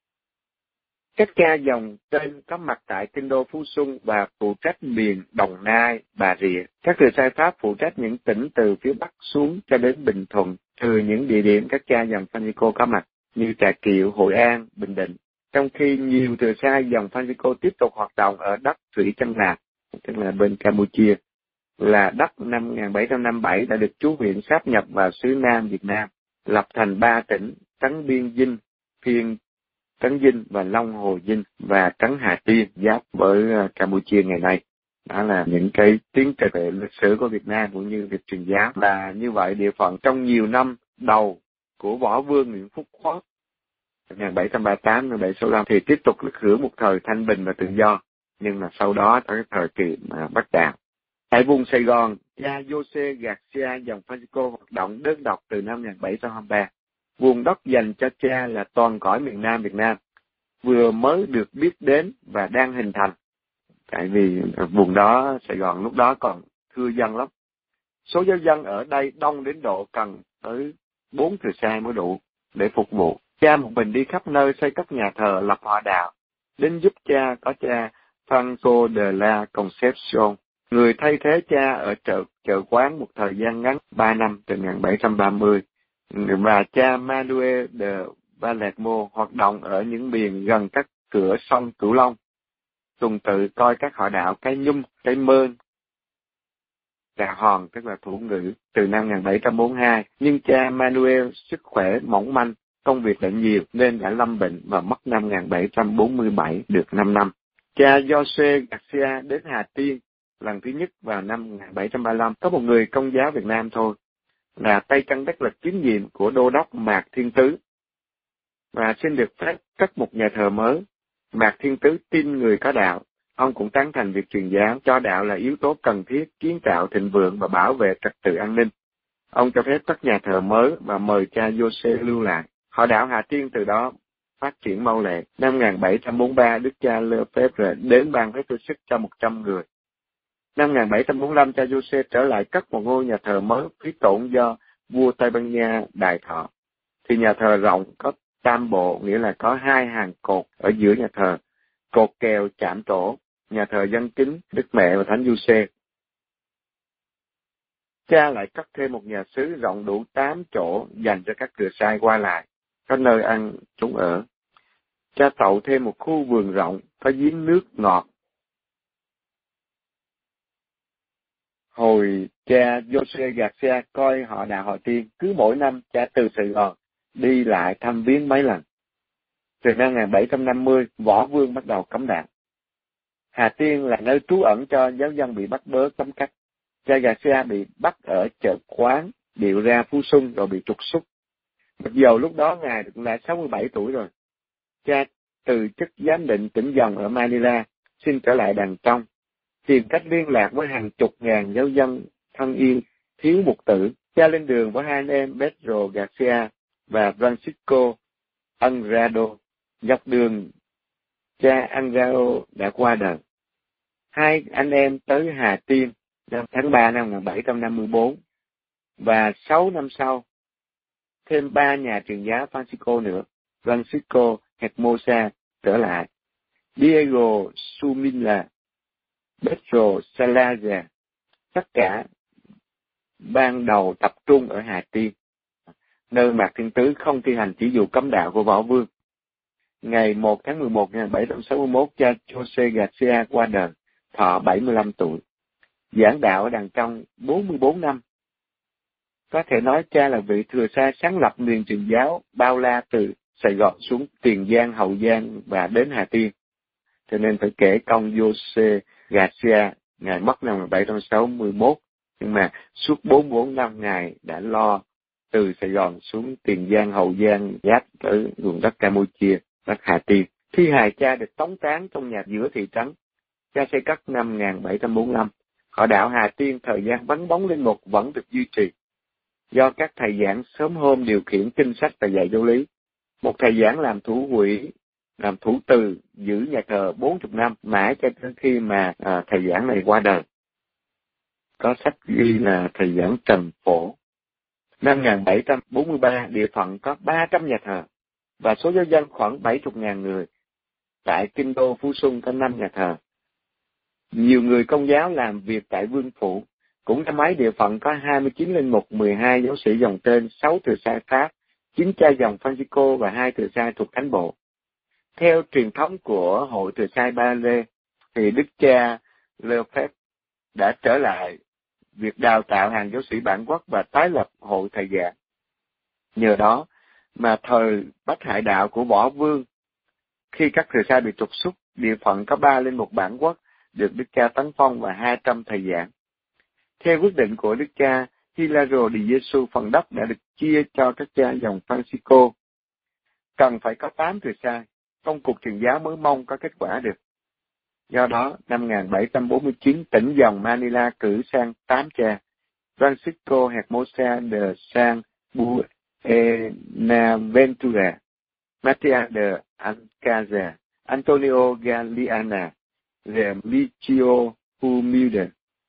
Các cha dòng tên có mặt tại kinh đô Phú Xuân và phụ trách miền Đồng Nai, Bà Rịa. Các Từ Sai Pháp phụ trách những tỉnh từ phía Bắc xuống cho đến Bình Thuận, trừ những địa điểm các cha dòng Francisco có mặt như Trà Kiệu, Hội An, Bình Định. Trong khi nhiều Từ Sai dòng Francisco tiếp tục hoạt động ở đất Thủy Chân Lạp, tức là bên Campuchia, là đất năm một nghìn bảy trăm năm mươi bảy đã được chú huyện sáp nhập vào xứ Nam Việt Nam, lập thành ba tỉnh Trấn Biên Dinh, Phiên Trấn Dinh và Long Hồ Dinh và Trấn Hà Tiên giáp với Campuchia ngày nay. Đó là những cái tiến trình về lịch sử của Việt Nam cũng như việc truyền giáo. Là như vậy, địa phận trong nhiều năm đầu của Võ Vương Nguyễn Phúc Khoát một nghìn bảy trăm ba mươi tám đến một nghìn bảy trăm sáu mươi lăm thì tiếp tục được hưởng một thời thanh bình và tự do, nhưng mà sau đó tới thời kỳ mà bắt đạo. Tại vùng Sài Gòn, cha Jose Garcia dòng Francisco hoạt động đơn độc từ năm một nghìn bảy trăm hai mươi ba. Vùng đất dành cho cha là toàn cõi miền Nam Việt Nam, vừa mới được biết đến và đang hình thành. Tại vì vùng đó, Sài Gòn lúc đó còn thưa dân lắm. Số giáo dân ở đây đông đến độ cần tới bốn Từ Sai mới đủ để phục vụ. Cha một mình đi khắp nơi xây các nhà thờ, lập họ đạo. Đến giúp cha có cha Franco de la Concepción, người thay thế cha ở chợ chợ quán một thời gian ngắn ba năm từ một nghìn bảy trăm ba mươi. Và cha Manuel de Palermo hoạt động ở những miền gần các cửa sông Cửu Long, tuần tự coi các họ đạo Cái Nhum, Cái Mơn, Trà Hòn, tức là thủ ngữ, từ năm một nghìn bảy trăm bốn mươi hai. Nhưng cha Manuel sức khỏe mỏng manh, công việc lại nhiều nên đã lâm bệnh và mất năm một nghìn bảy trăm bốn mươi bảy, được năm năm. Cha Jose Garcia đến Hà Tiên lần thứ nhất vào năm một nghìn bảy trăm ba mươi lăm, có một người Công giáo Việt Nam thôi, là tay chân đắc lực tín nhiệm của Đô đốc Mạc Thiên Tứ, và xin được phép cất một nhà thờ mới. Mạc Thiên Tứ tin người có đạo, ông cũng tán thành việc truyền giáo, cho đạo là yếu tố cần thiết kiến tạo thịnh vượng và bảo vệ trật tự an ninh. Ông cho phép cất nhà thờ mới và mời cha Jose lưu lại. Họ đạo Hà Tiên từ đó phát triển mau lẹ. Năm một nghìn bảy trăm bốn mươi ba, Đức cha Lefebvre đến ban phép tu sức cho một trăm người. Năm một nghìn bảy trăm bốn mươi lăm, cha Jose trở lại cất một ngôi nhà thờ mới phí tổn do vua Tây Ban Nha Đại Thọ. Thì nhà thờ rộng có tam bộ, nghĩa là có hai hàng cột ở giữa nhà thờ, cột kèo chạm trổ. Nhà thờ dân kính Đức Mẹ và Thánh Giuse. Cha lại cất thêm một nhà xứ rộng đủ tám chỗ dành cho các cửa sai qua lại, có nơi ăn chúng ở. Cha tậu thêm một khu vườn rộng, có giếng nước ngọt. Hồi cha Jose Garcia coi họ đạo Hà Tiên, cứ mỗi năm cha từ Sài Gòn đi lại thăm viếng mấy lần. Từ năm một nghìn bảy trăm năm mươi, Võ Vương bắt đầu cấm đạo. Hà Tiên là nơi trú ẩn cho giáo dân bị bắt bớ cấm cách. Cha Garcia bị bắt ở chợ Quán, điệu ra Phú Xuân rồi bị trục xuất. Mặc dù lúc đó Ngài cũng đã sáu mươi bảy tuổi rồi. Cha từ chức giám định tỉnh dòng ở Manila, xin trở lại đàn trong, tìm cách liên lạc với hàng chục ngàn giáo dân thân yêu thiếu mục tử. Cha lên đường với hai anh em Pedro Garcia và Francisco Andrado. Dọc đường, cha Andrado đã qua đời. Hai anh em tới Hà Tiên năm tháng ba năm một nghìn bảy trăm năm mươi tư, và sáu năm sau, thêm ba nhà truyền giáo Francisco nữa, Francisco Hermosa trở lại, Diego Sumilla, Pedro Salazar, tất cả ban đầu tập trung ở Hà Tiên, nơi Mạc Thiên Tứ không thi hành chỉ dụ cấm đạo của Võ Vương. Ngày một tháng mười một năm một nghìn bảy trăm sáu mươi mốt, cha Jose Garcia qua đời, thọ bảy mươi lăm tuổi. Giảng đạo ở đàn trong bốn mươi bốn năm. Có thể nói cha là vị thừa sai sáng lập nền truyền giáo bao la từ Sài Gòn xuống Tiền Giang, Hậu Giang và đến Hà Tiên. Cho nên phải kể công Jose Garcia, Ngài mất năm một nghìn bảy trăm sáu mươi mốt, nhưng mà suốt bốn mươi bốn năm Ngài đã lo từ Sài Gòn xuống Tiền Giang, Hậu Giang, giáp tới vùng đất Campuchia, đất Hà Tiên. Thi hài cha được tống táng trong nhà giữa thị trấn. Cha xây cất năm một nghìn bảy trăm bốn mươi lăm. Họ đạo Hà Tiên thời gian vắng bóng linh mục vẫn được duy trì, do các thầy giảng sớm hôm điều khiển kinh sách và dạy giáo lý. Một thầy giảng làm thủ quỹ, làm thủ từ giữ nhà thờ bốn mươi năm, mãi cho đến khi mà à, thầy giảng này qua đời. Có sách ghi là thầy giảng Trần Phổ. Năm một nghìn bảy trăm bốn mươi ba, địa phận có ba trăm nhà thờ, và số giáo dân khoảng bảy mươi nghìn người. Tại Kinh Đô Phú Xuân có năm nhà thờ. Nhiều người Công giáo làm việc tại Vương Phủ. Cũng trong mấy địa phận có hai mươi chín linh mục, mười hai giáo sĩ dòng trên, sáu thừa sai khác, chín cha dòng Francisco và hai thừa sai thuộc thánh bộ. Theo truyền thống của hội thừa sai Ba Lê, thì Đức cha Lefebvre đã trở lại việc đào tạo hàng giáo sĩ bản quốc và tái lập hội thầy giảng. Nhờ đó mà thời Bách Hại đạo của Võ Vương, khi các thừa sai bị trục xuất, địa phận có ba linh mục bản quốc được Đức cha tấn phong và hai trăm thầy giảng. Theo quyết định của Đức cha Hilario de Jesus, phần đất đã được chia cho các cha dòng Francisco. Cần phải có tám thừa sai, công cuộc truyền giáo mới mong có kết quả được. Do đó, năm một nghìn bảy trăm bốn mươi chín, tỉnh dòng Manila cử sang tám cha: Francisco Hermosa de San Buenaventura, Matia de Alcázar, Antonio Galeana, Remigio Humilde,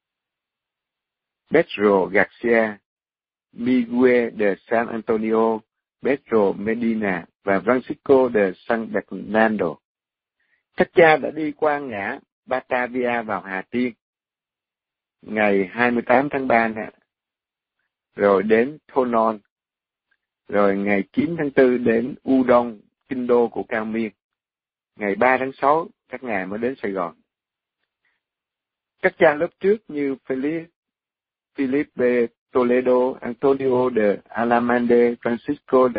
Pedro Garcia, Miguel de San Antonio, Pedro Medina và Francisco de San Bernardo. Các cha đã đi qua ngã Batavia vào Hà Tiên ngày hai mươi tám tháng ba nè, rồi đến Thonon, rồi ngày chín tháng tư đến Udon, kinh đô của Cao Miên. Ngày ba tháng sáu các ngài mới đến Sài Gòn. Các cha lớp trước như Felipe, Felipe Toledo, Antonio de Alamande, Francisco de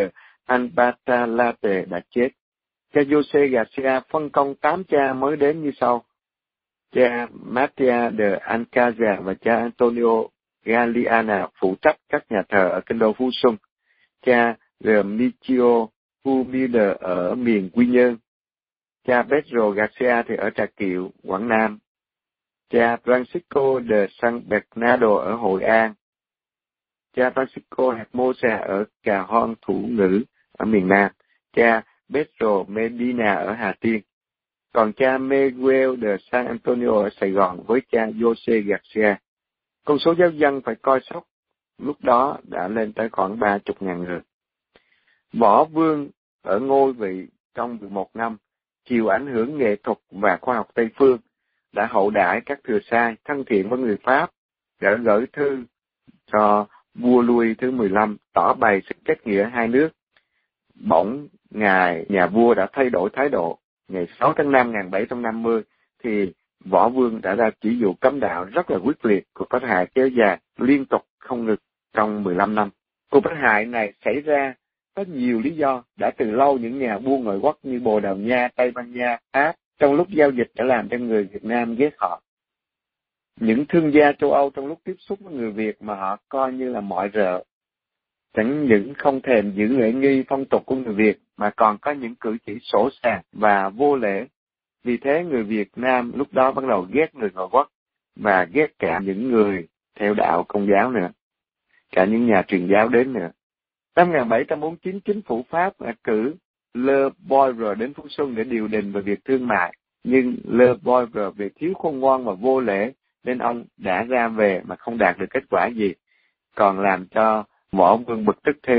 Anbatalate đã chết. Cha Jose Garcia phân công tám cha mới đến như sau. Cha Matia de Alcázar và cha Antonio Galeana phụ trách các nhà thờ ở kinh đô Phú Xuân. Cha Remigio Humilde ở miền Quy Nhơn. Cha Pedro Garcia thì ở Trà Kiệu, Quảng Nam. Cha Francisco de San Bernardo ở Hội An. Cha Francisco Hermosa ở Cà Hon Thủ Ngữ ở miền Nam. Cha Pedro Medina ở Hà Tiên. Còn cha Miguel de San Antonio ở Sài Gòn với cha Jose Garcia. Con số giáo dân phải coi sóc lúc đó đã lên tới khoảng ba mươi ngàn người. Võ Vương ở ngôi vị trong mười một năm, chịu ảnh hưởng nghệ thuật và khoa học Tây Phương, đã hậu đãi các thừa sai, thân thiện với người Pháp, đã gửi thư cho vua Louis thứ mười lăm tỏ bày sự kết nghĩa hai nước. Bỗng ngài nhà vua đã thay đổi thái độ. Ngày sáu tháng năm năm một nghìn bảy trăm năm mươi thì Võ Vương đã ra chỉ dụ cấm đạo rất là quyết liệt, cuộc bắt hại kéo dài liên tục không ngừng trong mười lăm năm. Cuộc bắt hại này xảy ra có nhiều lý do. Đã từ lâu những nhà buôn ngoại quốc như Bồ Đào Nha, Tây Ban Nha, Áp trong lúc giao dịch đã làm cho người Việt Nam ghét họ. Những thương gia châu Âu trong lúc tiếp xúc với người Việt mà họ coi như là mọi rợ, chẳng những không thèm giữ lễ nghi phong tục của người Việt mà còn có những cử chỉ sỗ sàng và vô lễ. Vì thế người Việt Nam lúc đó bắt đầu ghét người ngoại quốc và ghét cả những người theo đạo Công giáo nữa, cả những nhà truyền giáo đến nữa. Năm một nghìn bảy trăm bốn mươi chín, chính phủ Pháp đã cử Le Boyer đến Phú Xuân để điều đình về việc thương mại, nhưng Le Boyer vì thiếu khôn ngoan và vô lễ nên ông đã ra về mà không đạt được kết quả gì, còn làm cho Võ Vương bực tức thêm.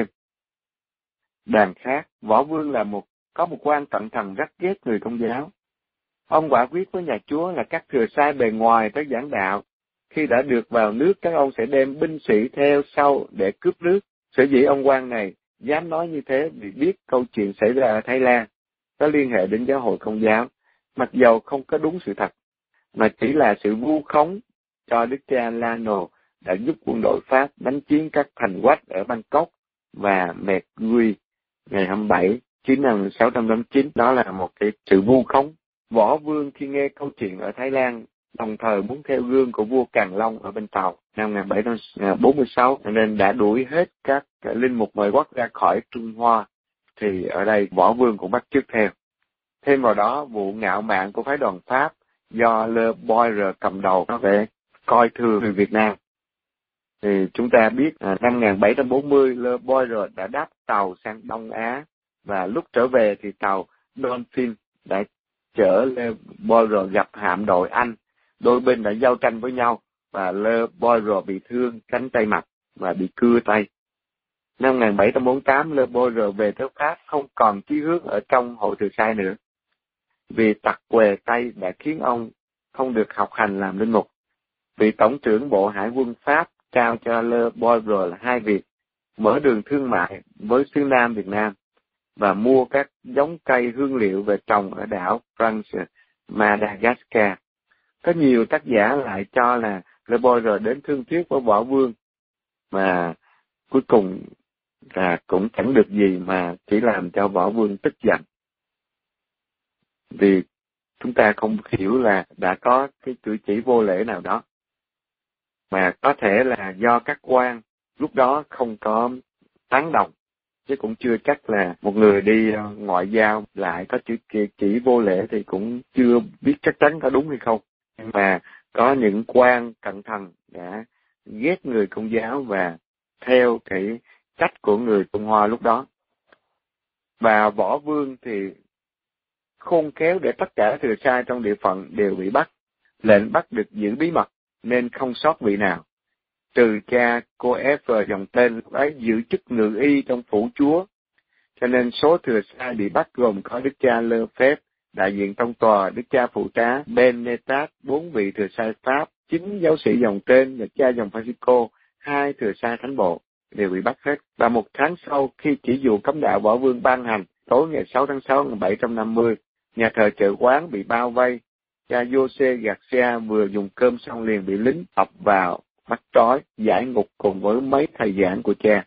Đàn khác, Võ Vương là một có một quan cẩn thận rất ghét người Công giáo. Ông quả quyết với nhà Chúa là các thừa sai bề ngoài tới giảng đạo, khi đã được vào nước các ông sẽ đem binh sĩ theo sau để cướp nước. Sở dĩ ông quan này dám nói như thế vì biết câu chuyện xảy ra ở Thái Lan có liên hệ đến giáo hội Công giáo, mặc dầu không có đúng sự thật, mà chỉ là sự vu khống cho đức cha Lano đã giúp quân đội Pháp đánh chiếm các thành quách ở Bangkok và Mẹt Gui ngày hai mươi bảy tháng chín năm một nghìn sáu trăm tám mươi chín. Đó là một cái sự vu khống. Võ Vương khi nghe câu chuyện ở Thái Lan đồng thời muốn theo gương của vua Càn Long ở bên Tàu năm một nghìn bảy trăm bốn mươi sáu, nên đã đuổi hết các linh mục ngoại quốc ra khỏi Trung Hoa. Thì ở đây Võ Vương cũng bắt chước theo. Thêm vào đó, vụ ngạo mạn của phái đoàn Pháp do Le Boyer cầm đầu nó về coi thường người Việt Nam. Thì chúng ta biết à, năm một nghìn bảy trăm bốn mươi Le Boyer đã đáp tàu sang Đông Á, và lúc trở về thì tàu Dolphin đã chở Le Boyer gặp hạm đội Anh. Đôi bên đã giao tranh với nhau và Le Boyer bị thương cánh tay mặt và bị cưa tay. Năm một nghìn bảy trăm bốn mươi tám, Le Boyer về tới Pháp không còn chí hướng ở trong hội thừa sai nữa. Vì tật què tay đã khiến ông không được học hành làm linh mục. Vị tổng trưởng bộ hải quân Pháp trao cho Le Boyer là hai việc: mở đường thương mại với xứ Nam Việt Nam và mua các giống cây hương liệu về trồng ở đảo France, Madagascar. Có nhiều tác giả lại cho là Le Boyer đến thương thuyết với Võ Vương, mà cuối cùng là cũng chẳng được gì mà chỉ làm cho Võ Vương tức giận. Vì chúng ta không hiểu là đã có cái cử chỉ vô lễ nào đó, mà có thể là do các quan lúc đó không có tán đồng, chứ cũng chưa chắc là một người đi ngoại giao lại có chữ chỉ vô lễ thì cũng chưa biết chắc chắn có đúng hay không. Nhưng mà có những quan cẩn thận đã ghét người Công giáo và theo cái cách của người Trung Hoa lúc đó. Và Võ Vương thì khôn khéo để tất cả thừa sai trong địa phận đều bị bắt. Lệnh bắt được giữ bí mật nên không sót vị nào, trừ cha cô F dòng tên lúc ấy giữ chức ngự y trong phủ chúa. Cho nên số thừa sai bị bắt gồm có đức cha Lơ Phép, đại diện trong tòa, đức cha phụ tá Benetat, bốn vị thừa sai Pháp, chín giáo sĩ dòng tên và cha dòng Francisco, hai thừa sai thánh bộ đều bị bắt hết. Và một tháng sau, khi chỉ dụ cấm đạo Võ Vương ban hành, tối ngày sáu tháng sáu năm một nghìn bảy trăm năm mươi, nhà thờ chợ quán bị bao vây. Cha Jose Garcia vừa dùng cơm xong liền bị lính ập vào, bắt trói, giải ngục cùng với mấy thầy giảng của cha.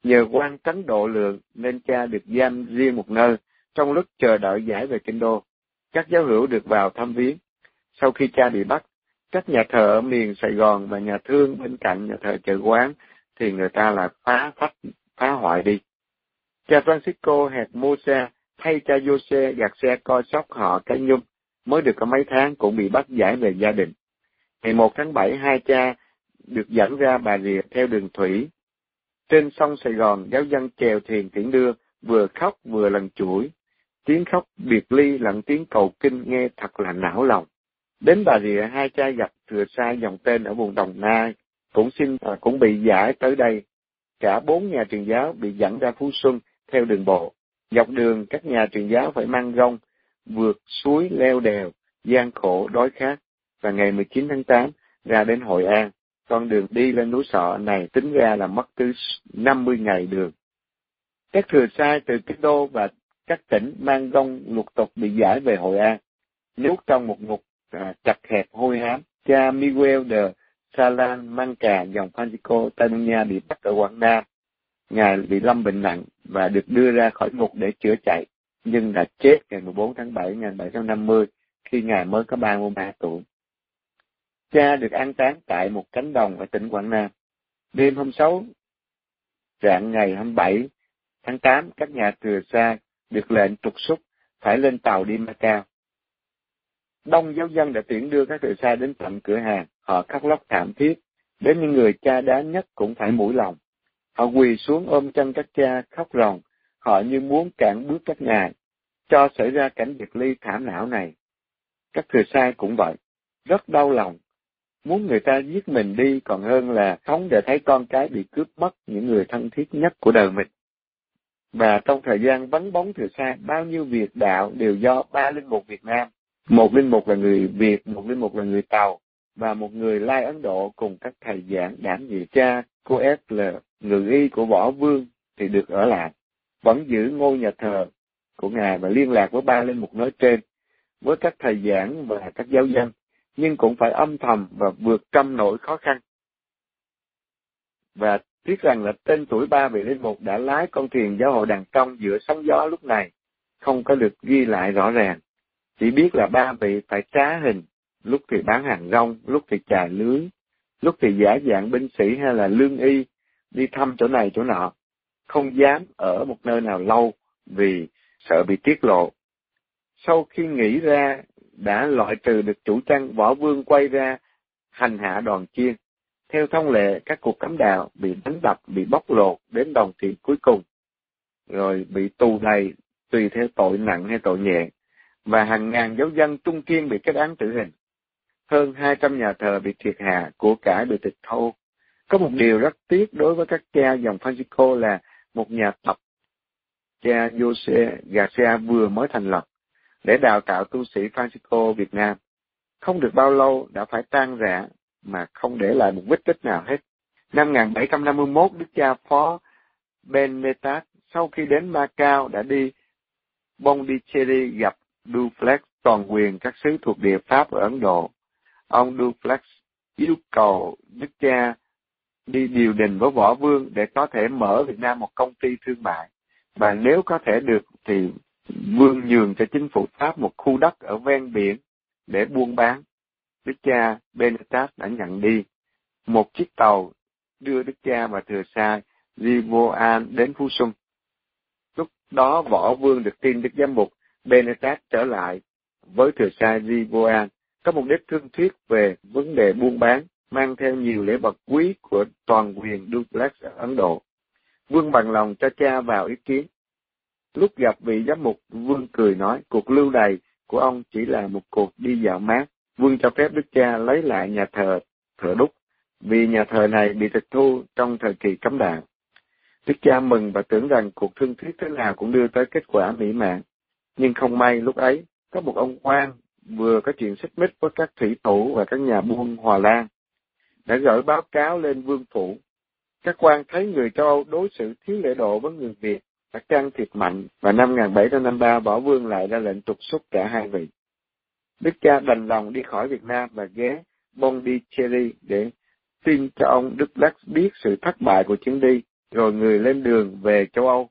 Nhờ quan tránh độ lượng nên cha được giam riêng một nơi trong lúc chờ đợi giải về kinh đô. Các giáo hữu được vào thăm viếng. Sau khi cha bị bắt, các nhà thờ ở miền Sài Gòn và nhà thương bên cạnh nhà thờ Chợ Quán thì người ta lại phá phách, phá hoại đi. Cha Francisco hẹt mua xe, thay cha Jose gạt xe coi sóc họ cái Nhung, mới được có mấy tháng cũng bị bắt giải về gia đình. Ngày một tháng bảy, hai cha được dẫn ra Bà Rịa theo đường thủy. Trên sông Sài Gòn, giáo dân chèo thuyền tiễn đưa, vừa khóc vừa lần chuỗi. Tiếng khóc biệt ly lẫn tiếng cầu kinh nghe thật là não lòng. Đến Bà Rịa, hai cha gặp thừa sai dòng tên ở vùng Đồng Nai, cũng xin à, cũng bị giải tới đây. Cả bốn nhà truyền giáo bị dẫn ra Phú Xuân theo đường bộ. Dọc đường, các nhà truyền giáo phải mang rong, vượt suối leo đèo, gian khổ đói khát. Và ngày mười chín tháng tám, ra đến Hội An. Con đường đi lên núi Sọ này tính ra là mất tới năm mươi ngày đường. Các thừa sai từ Kinh Đô và các tỉnh mang rong lục tục bị giải về Hội An, nhốt trong một ngục à, chặt hẹp hôi hám. Cha Miguel de Salan Manca, dòng Francisco Tây Ban Nha bị bắt ở Quảng Nam. Ngài bị lâm bệnh nặng và được đưa ra khỏi ngục để chữa chạy, nhưng đã chết ngày mười bốn tháng bảy năm một nghìn bảy trăm năm mươi khi Ngài mới có ba mươi ba tuổi. Cha được an táng tại một cánh đồng ở tỉnh Quảng Nam. Đêm hôm sáu, rạng ngày hai mươi bảy tháng tám, các nhà thừa sai được lệnh trục xuất, phải lên tàu đi Macau. Đông giáo dân đã tiễn đưa các thừa sai đến tận cửa hàng, họ khóc lóc thảm thiết, đến những người cha đáng nhất cũng phải mũi lòng. Họ quỳ xuống ôm chân các cha khóc ròng, họ như muốn cản bước các ngài, cho xảy ra cảnh biệt ly thảm não này. Các thừa sai cũng vậy, rất đau lòng, muốn người ta giết mình đi còn hơn là sống để thấy con cái bị cướp mất những người thân thiết nhất của đời mình. Và trong thời gian vắng bóng thừa sai, bao nhiêu việc đạo đều do ba linh mục Việt Nam. Một linh mục là người Việt, một linh mục là người Tàu, và một người Lai Ấn Độ cùng các thầy giảng đảm nhiệm. Cha cô ép là ngự y của Võ Vương thì được ở lại, vẫn giữ ngôi nhà thờ của Ngài và liên lạc với ba linh mục nói trên, với các thầy giảng và các giáo dân, nhưng cũng phải âm thầm và vượt trăm nỗi khó khăn. Và tiếc rằng là tên tuổi ba vị linh mục đã lái con thuyền giáo hội đàn công giữa sóng gió lúc này, không có được ghi lại rõ ràng. Chỉ biết là ba vị phải trá hình, lúc thì bán hàng rong, lúc thì chài lưới, lúc thì giả dạng binh sĩ hay là lương y, đi thăm chỗ này chỗ nọ, không dám ở một nơi nào lâu vì sợ bị tiết lộ. Sau khi nghĩ ra đã loại trừ được chủ trăng, Võ Vương quay ra hành hạ đoàn chiên. Theo thông lệ, các cuộc cấm đạo bị đánh đập, bị bóc lột đến đồng tiền cuối cùng, rồi bị tù đầy tùy theo tội nặng hay tội nhẹ, và hàng ngàn giáo dân trung kiên bị kết án tử hình. Hơn hai trăm nhà thờ bị triệt hạ, của cải bị tịch thu. Có một điều rất tiếc đối với các cha dòng Francisco là một nhà tập, cha Jose Garcia vừa mới thành lập, để đào tạo tu sĩ Francisco Việt Nam. Không được bao lâu đã phải tan rã, mà không để lại một vết tích nào hết. Năm một nghìn bảy trăm năm mươi mốt, đức cha phó Benetat sau khi đến Macau đã đi Pondicherry gặp Duflex, toàn quyền các xứ thuộc địa Pháp ở Ấn Độ. Ông Duflex yêu cầu đức cha đi điều đình với Võ Vương để có thể mở Việt Nam một công ty thương mại, và nếu có thể được thì Vương nhường cho chính phủ Pháp một khu đất ở ven biển để buôn bán. Đức cha Benetat đã nhận đi một chiếc tàu đưa đức cha và thừa sai Rivoan đến Phú Xuân. Lúc đó Võ Vương được tin đức giám mục Benetat trở lại với thừa sai Rivoan, có mục đích thương thuyết về vấn đề buôn bán, mang theo nhiều lễ vật quý của toàn quyền Duflex ở Ấn Độ. Vương bằng lòng cho cha vào ý kiến. Lúc gặp vị giám mục, Vương cười nói, cuộc lưu đày của ông chỉ là một cuộc đi dạo mát. Vương cho phép đức cha lấy lại nhà thờ Thợ Đúc, vì nhà thờ này bị tịch thu trong thời kỳ cấm đạo. Đức cha mừng và tưởng rằng cuộc thương thuyết thế nào cũng đưa tới kết quả mỹ mãn. Nhưng không may lúc ấy, có một ông quan vừa có chuyện xích mích với các thủy thủ và các nhà buôn Hòa Lan, đã gửi báo cáo lên vương phủ. Các quan thấy người châu Âu đối xử thiếu lễ độ với người Việt, đã can thiệp mạnh, và năm một nghìn bảy trăm năm mươi ba, Võ Vương lại ra lệnh trục xuất cả hai vị. Đức cha đành lòng đi khỏi Việt Nam và ghé Pondicherry để tin cho ông Duflex biết sự thất bại của chuyến đi, rồi người lên đường về châu Âu.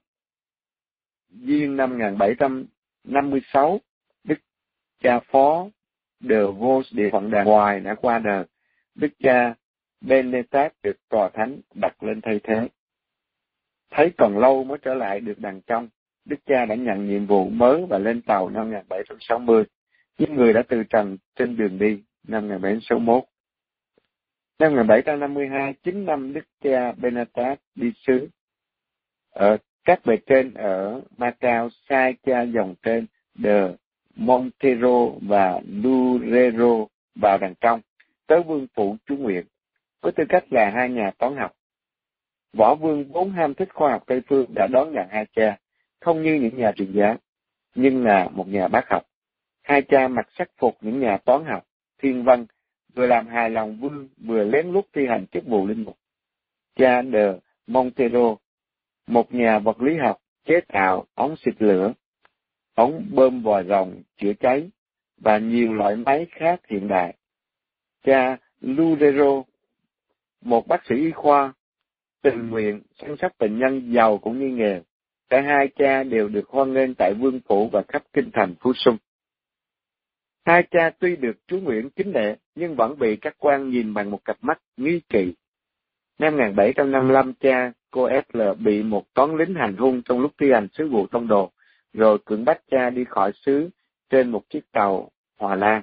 Riêng năm một nghìn bảy trăm năm mươi sáu, Đức cha Phó de Vos địa phận Đàng Hoài đã qua đời. Đức cha Benedicta được tòa thánh đặt lên thay thế. Thấy còn lâu mới trở lại được đàng trong, Đức cha đã nhận nhiệm vụ mới và lên tàu năm một nghìn bảy trăm sáu mươi. Những người đã từ trần trên đường đi năm một nghìn bảy trăm sáu mươi mốt. Năm một nghìn bảy trăm năm mươi hai, chín năm Đức cha Benedicta đi sứ. Ở các bề trên ở Macau sai cha dòng tên de Montero và Loureiro vào đằng trong, tới vương phủ Chúa Nguyện, với tư cách là hai nhà toán học. Võ Vương vốn ham thích khoa học Tây phương đã đón nhận hai cha, không như những nhà truyền giáo, nhưng là một nhà bác học. Hai cha mặc sắc phục những nhà toán học, thiên văn, vừa làm hài lòng vương, vừa lén lút thi hành chức vụ linh mục. Cha de Montero, một nhà vật lý học, chế tạo ống xịt lửa, ống bơm vòi rồng chữa cháy và nhiều loại máy khác hiện đại. Cha Loureiro, một bác sĩ y khoa, tình nguyện chăm sóc bệnh nhân giàu cũng như nghèo. Cả hai cha đều được hoan nghênh tại vương phủ và khắp kinh thành Phú Xuân. Hai cha tuy được Chúa Nguyễn kính nể, nhưng vẫn bị các quan nhìn bằng một cặp mắt nghi kỵ. Năm một nghìn bảy trăm năm mươi lăm, cha cô ét lờ bị một toán lính hành hung trong lúc thi hành sứ vụ tông đồ, rồi cưỡng bách cha đi khỏi xứ trên một chiếc tàu Hòa Lan.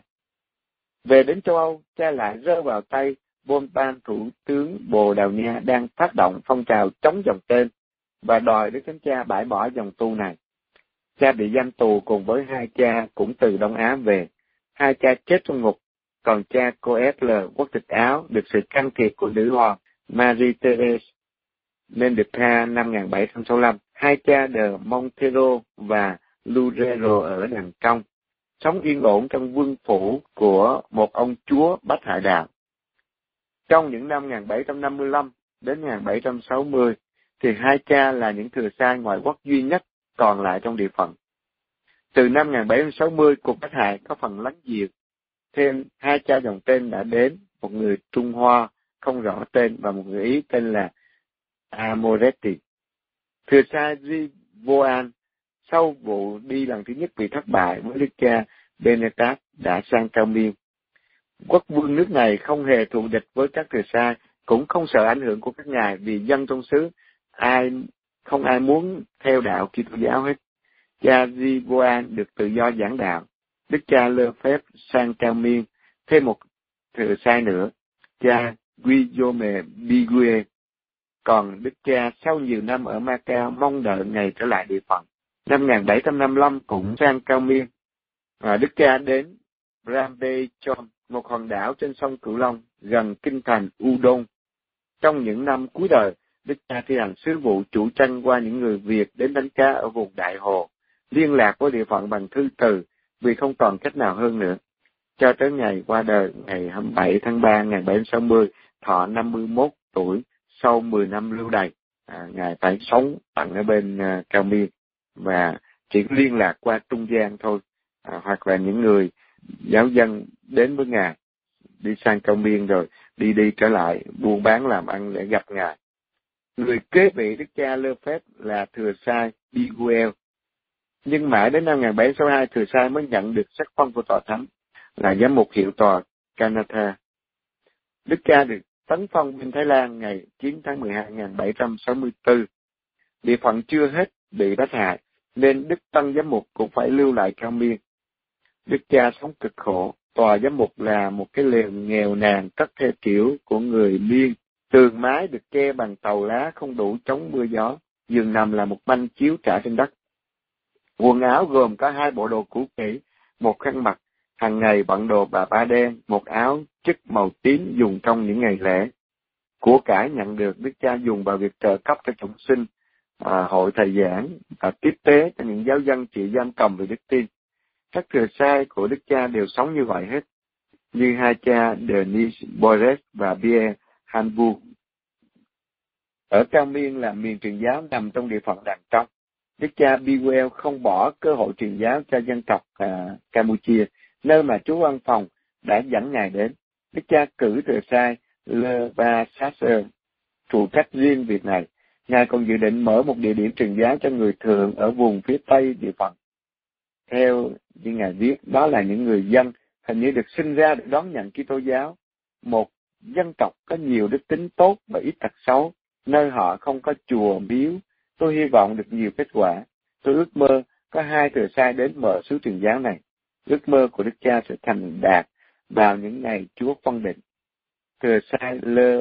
Về đến châu Âu, cha lại rơi vào tay Bonpland, thủ tướng Bồ Đào Nha đang phát động phong trào chống dòng tên và đòi Đức Thánh Cha bãi bỏ dòng tu này. Cha bị giam tù cùng với hai cha cũng từ Đông Á về. Hai cha chết trong ngục, còn cha cô ét lờ quốc tịch Áo được sự can thiệp của nữ hoàng Marie Therese nên được tha năm một nghìn bảy trăm sáu mươi lăm. Hai cha de Montero và Loureiro ở đàng trong, sống yên ổn trong vương phủ của một ông chúa Bách Hải Đạo. Trong những năm một nghìn bảy trăm năm mươi lăm đến một nghìn bảy trăm sáu mươi, thì hai cha là những thừa sai ngoại quốc duy nhất còn lại trong địa phận. Từ năm một nghìn bảy trăm sáu mươi, cuộc Bách Hải có phần lắng dịu. Thêm hai cha dòng tên đã đến, một người Trung Hoa không rõ tên và một người Ý tên là Amoretti. Thừa sai Rivoan sau vụ đi lần thứ nhất bị thất bại với đức cha Benedicta đã sang Cao Miên. Quốc vương nước này không hề thù địch với các thừa sai, cũng không sợ ảnh hưởng của các ngài vì dân trong xứ ai không ai muốn theo đạo Kitô giáo hết. Cha Rivoan được tự do giảng đạo. Đức cha lơ phép sang Cao Miên thêm một thừa sai nữa, cha Guillaume Bigue. Còn đức cha sau nhiều năm ở Macau mong đợi ngày trở lại địa phận. Năm một nghìn bảy trăm năm mươi lăm cũng sang Cao Miên. À, đức cha đến Rambechon, một hòn đảo trên sông Cửu Long gần kinh thành Udon. Trong những năm cuối đời, đức cha thi hành sứ vụ chủ trách qua những người Việt đến đánh cá ở vùng Đại Hồ, liên lạc với địa phận bằng thư từ vì không còn cách nào hơn nữa. Cho tới ngày qua đời ngày hai mươi bảy tháng ba năm một nghìn bảy trăm sáu mươi, thọ năm mươi mốt tuổi, sau mười năm lưu đày, à, ngài phải sống tận ở bên uh, Cao Miên và chỉ liên lạc qua trung gian thôi, à, hoặc là những người giáo dân đến với ngài đi sang Cao Miên rồi đi đi trở lại buôn bán làm ăn để gặp ngài. Người kế vị đức cha lơ phép là thừa sai Biguel, nhưng mãi đến năm một nghìn bảy trăm sáu mươi hai thừa sai mới nhận được sắc phong của tòa thánh là giám mục hiệu tòa Kanata. Đức cha được tấn phong bên Thái Lan ngày chín tháng mười hai năm một nghìn bảy trăm sáu mươi tư. Địa phận chưa hết bị đánh hại, nên Đức Tăng Giám mục cũng phải lưu lại Cao Miên. Đức cha sống cực khổ, tòa giám mục là một cái lều nghèo nàn cất theo kiểu của người Miên. Tường mái được che bằng tàu lá không đủ chống mưa gió, giường nằm là một manh chiếu trải trên đất. Quần áo gồm có hai bộ đồ cũ kỹ, một khăn mặt, hàng ngày bận đồ bà ba đen, một áo chức màu tím dùng trong những ngày lễ. Của cải nhận được đức cha dùng vào việc trợ cấp cho chúng sinh, à, hội thầy giảng và tiếp tế cho những giáo dân chịu giam cầm về đức tin. Các thừa sai của đức cha đều sống như vậy hết, như hai cha Denis Boires và Pierre Hanbu. Ở Cao Miên là miền truyền giáo nằm trong địa phận Đàng Trong. Đức cha Biguel không bỏ cơ hội truyền giáo cho dân tộc à, Campuchia, nơi mà Chúa Văn Phòng đã dẫn ngài đến. Đức cha cử thừa sai Le Ba Sasser phụ trách riêng việc này. Ngài còn dự định mở một địa điểm truyền giáo cho người thường ở vùng phía Tây địa phận. Theo như Ngài viết, đó là những người dân hình như được sinh ra để đón nhận Kitô giáo, một dân tộc có nhiều đức tính tốt và ít tật xấu, nơi họ không có chùa miếu. Tôi hy vọng được nhiều kết quả. Tôi ước mơ có hai thừa sai đến mở xứ truyền giáo này. Ước mơ của Đức Cha sẽ thành đạt vào những ngày Chúa phân định. Thừa sai Lơ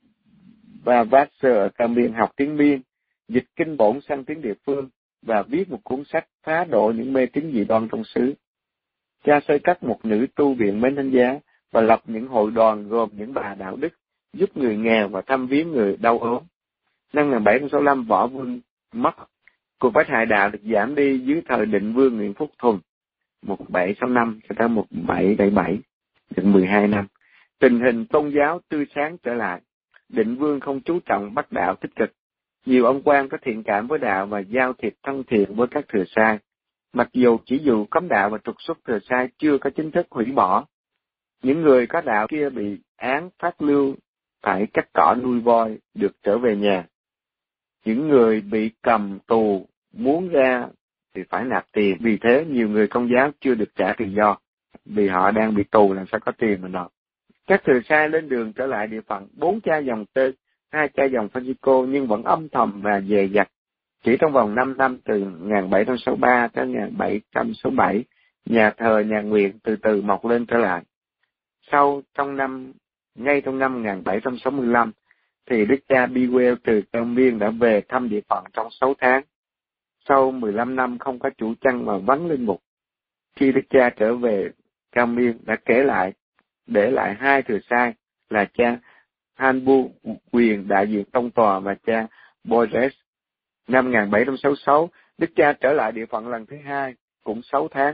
và Vassar ở Cam Biên học tiếng Miên, dịch kinh bổn sang tiếng địa phương và viết một cuốn sách phá đổ những mê tín dị đoan trong xứ. Cha xây cất một nữ tu viện Mến Thánh Giá và lập những hội đoàn gồm những bà đạo đức, giúp người nghèo và thăm viếng người đau ốm. Năm một nghìn bảy trăm sáu mươi lăm, Võ Vương mất. Cuộc phá hại đạo được giảm đi dưới thời Định Vương Nguyễn Phúc Thuần, một nghìn bảy trăm sáu mươi lăm cho tới một nghìn bảy trăm bảy mươi bảy, được mười hai năm. Tình hình tôn giáo tươi sáng trở lại. Định Vương không chú trọng bắt đạo tích cực. Nhiều ông quan có thiện cảm với đạo và giao thiệp thân thiện với các thừa sai. Mặc dù chỉ dù cấm đạo và trục xuất thừa sai chưa có chính thức hủy bỏ, những người có đạo kia bị án phát lưu phải cắt cỏ nuôi voi được trở về nhà. Những người bị cầm tù muốn ra thì phải nạp tiền. Vì thế nhiều người công giáo chưa được trả tự do, vì họ đang bị tù làm sao có tiền mà nộp. Các thừa sai lên đường trở lại địa phận, bốn cha dòng Tê, hai cha dòng Francisco nhưng vẫn âm thầm và dè dặt. Chỉ trong vòng năm năm từ một nghìn bảy trăm sáu mươi ba tới một nghìn bảy trăm sáu mươi bảy, nhà thờ nhà nguyện từ từ mọc lên trở lại. Sau trong năm, ngay trong năm một nghìn bảy trăm sáu mươi lăm, thì Đức cha Bewell từ Cam Biên đã về thăm địa phận trong sáu tháng. Sau mười lăm năm không có chủ trăng mà vắng linh mục, khi Đức cha trở về Cam Biên đã kể lại, để lại hai thừa sai là cha Hanbu Quyền đại diện tông tòa và cha Borges. Năm một nghìn bảy trăm sáu mươi sáu, Đức cha trở lại địa phận lần thứ hai, cũng sáu tháng.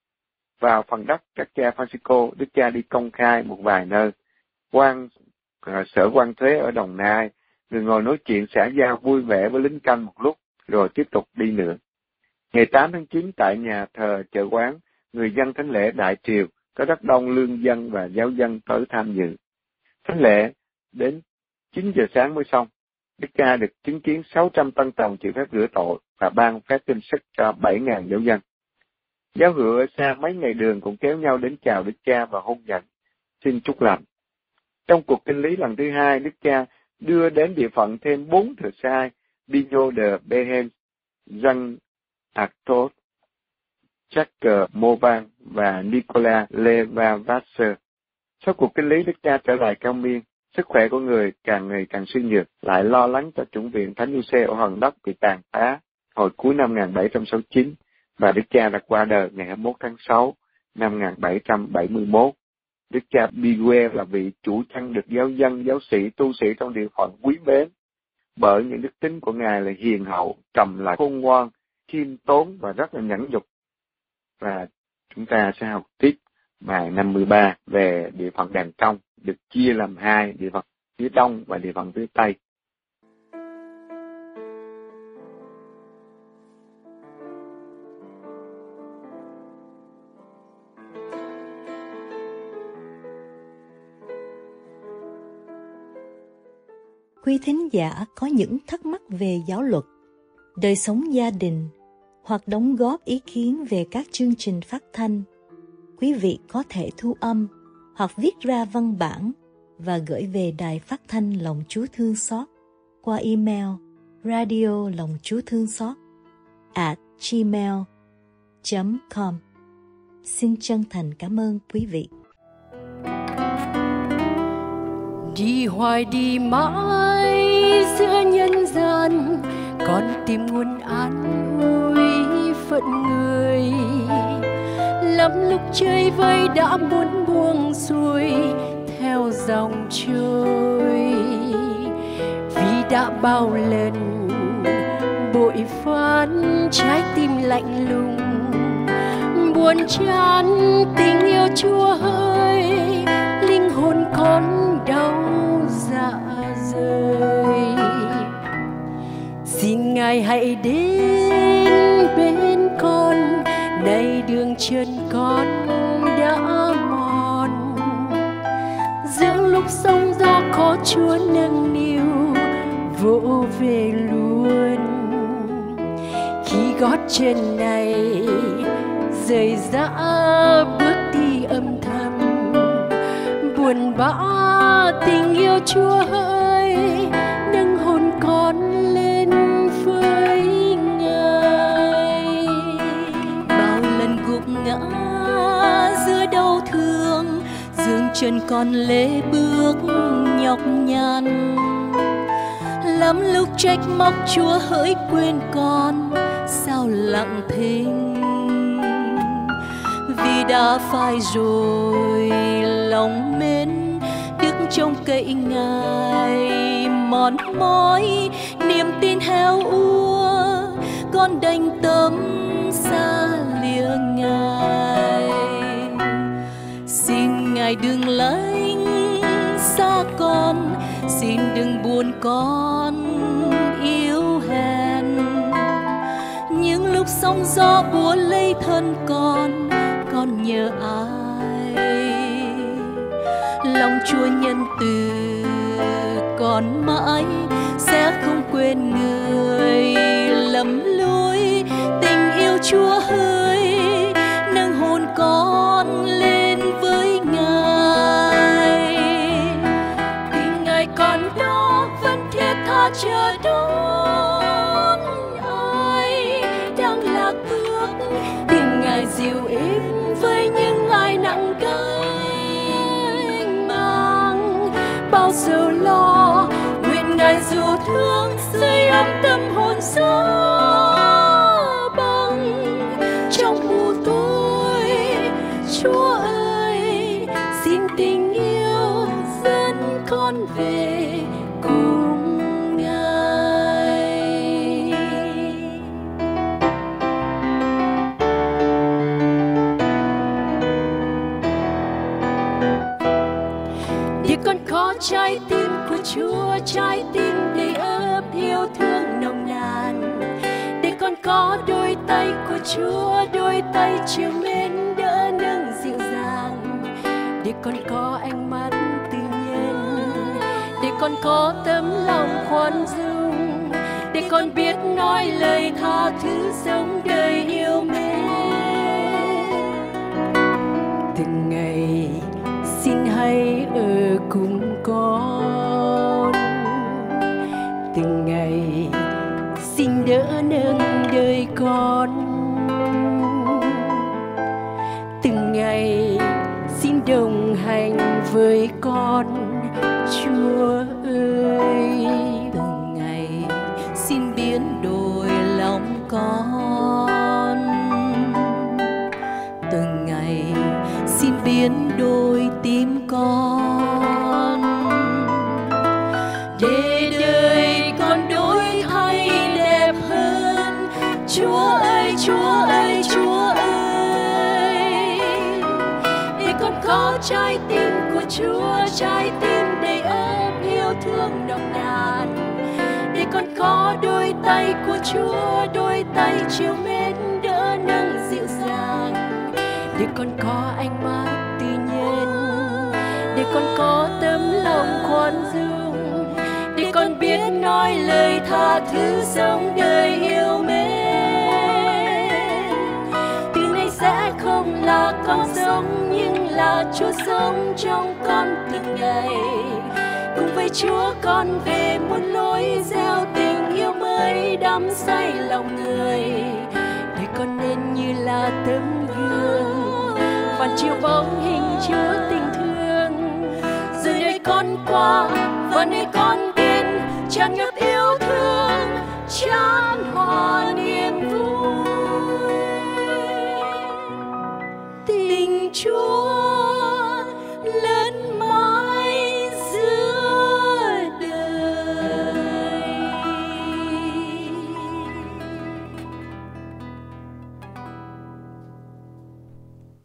Vào phần đất các cha Francisco, Đức cha đi công khai một vài nơi. Quan uh, sở quan thuế ở Đồng Nai, người ngồi nói chuyện xã giao vui vẻ với lính canh một lúc, rồi tiếp tục đi nữa. Ngày tám tháng chín tại nhà thờ chợ quán, người dân thánh lễ đại triều, có rất đông lương dân và giáo dân tới tham dự. Thánh lễ đến chín giờ sáng mới xong. Đức cha được chứng kiến sáu trăm tân tòng chịu phép rửa tội và ban phép kinh sức cho bảy nghìn giáo dân. Giáo hữu ở xa mấy ngày đường cũng kéo nhau đến chào Đức cha và hôn nhận, xin chúc lành. Trong cuộc kinh lý lần thứ hai, Đức cha đưa đến địa phận thêm bốn thừa sai, Pino de Behen, Jean Arthur, Jacques Movan và Nicolas Levavasseur. Sau cuộc kinh lý, Đức cha trở lại Cam Biên. Sức khỏe của người càng ngày càng suy nhược, lại lo lắng cho chủng viện Thánh Giuse ở Hòn Đất bị tàn phá hồi cuối năm một nghìn bảy trăm sáu mươi chín, và Đức cha đã qua đời ngày hai mươi mốt tháng sáu năm một nghìn bảy trăm bảy mươi mốt. Đức cha Bewell là vị chủ trăng được giáo dân, giáo sĩ, tu sĩ trong địa phận quý mến, bởi những đức tính của Ngài là hiền hậu, trầm lặng, khôn ngoan, khiêm tốn và rất là nhẫn nhục. Và chúng ta sẽ học tiếp bài năm mươi ba về địa phận Đàn Trong, được chia làm hai, địa phận phía Đông và địa phận phía Tây. Quý thính giả có những thắc mắc về giáo luật, đời sống gia đình hoặc đóng góp ý kiến về các chương trình phát thanh, quý vị có thể thu âm hoặc viết ra văn bản và gửi về Đài Phát thanh Lòng Chúa Thương Xót qua email radio lòng chúa thương xót at gmail chấm com. Xin chân thành cảm ơn quý vị. Đi hoài đi mãi giữa nhân gian, con tìm nguồn an ủi phận người. Lắm lúc chơi vơi đã muốn buông xuôi theo dòng trôi, vì đã bao lần bội phán trái tim lạnh lùng, buồn chán tình yêu Chúa hỡi, linh hồn con đau dạ rời. Xin Ngài hãy đến bên con, nay đường chân con đã mòn, dưỡng lúc sóng gió có Chúa nâng niu, vỗ về luôn. Khi gót chân này rời rã bước đi âm thầm, buồn bã tình yêu Chúa hỡi nâng hồn con lên với Ngài. Bao lần gục ngã giữa đau thương, dường chân con lê bước nhọc nhằn. Lắm lúc trách móc Chúa hỡi quên con sao lặng thinh, vì đã phai rồi lòng mến đức trông cậy Ngài. Mòn mỏi niềm tin heo úa, con đành tâm xa lìa Ngài. Xin Ngài đừng lánh xa con, xin đừng buồn con yếu hèn. Những lúc sóng gió búa lấy thân con, con nhớ ai? Lòng Chúa nhân từ còn mãi sẽ không quên người lầm lối. Tình yêu Chúa hỡi nâng hồn con lên với Ngài. Tình Ngài còn đó vẫn thiết tha chờ đón ai đang lạc bước. Tình Ngài dịu êm với những ai nặng gánh mang. Bao giờ lo nguyện Ngài dù thương sưởi ấm tâm hồn gió băng. Trong mù tối Chúa ơi xin tình yêu dẫn con về cùng Ngài. Để con có trái tim của Chúa, trái tim đầy ấp yêu thương nồng nàn. Để con có đôi tay của Chúa, đôi tay chiều mến đỡ nâng dịu dàng. Để con có ánh mắt tự nhiên, để con có tấm lòng khoan dung. Để con biết nói lời tha thứ sống đời yêu mến. Từng ngày xin hãy ở cùng con, từng ngày xin đỡ nâng đời con, từng ngày xin đồng hành với con Chúa ơi. Từng ngày xin biến đổi lòng con, từng ngày xin biến đổi tim con. Để đời con đổi thay đẹp hơn. Chúa ơi, Chúa ơi, Chúa ơi. Để con có trái tim của Chúa, trái tim đầy ấp yêu thương nồng nàn. Để con có đôi tay của Chúa, đôi tay chiều mến đỡ nâng dịu dàng. Để con có ánh mắt tự nhiên, để con có tấm lòng khoan dung. Để con biết nói lời tha thứ sống đời yêu mến. Từ nay sẽ không là con sống, nhưng là Chúa sống trong con từng ngày. Cùng với Chúa con về muôn lối gieo tình yêu mới đắm say lòng người. Để con nên như là tấm gương phản chiếu bóng hình Chúa tình thương. Rồi đây con qua và nơi con đến tràn ngập yêu thương, chan hòa niềm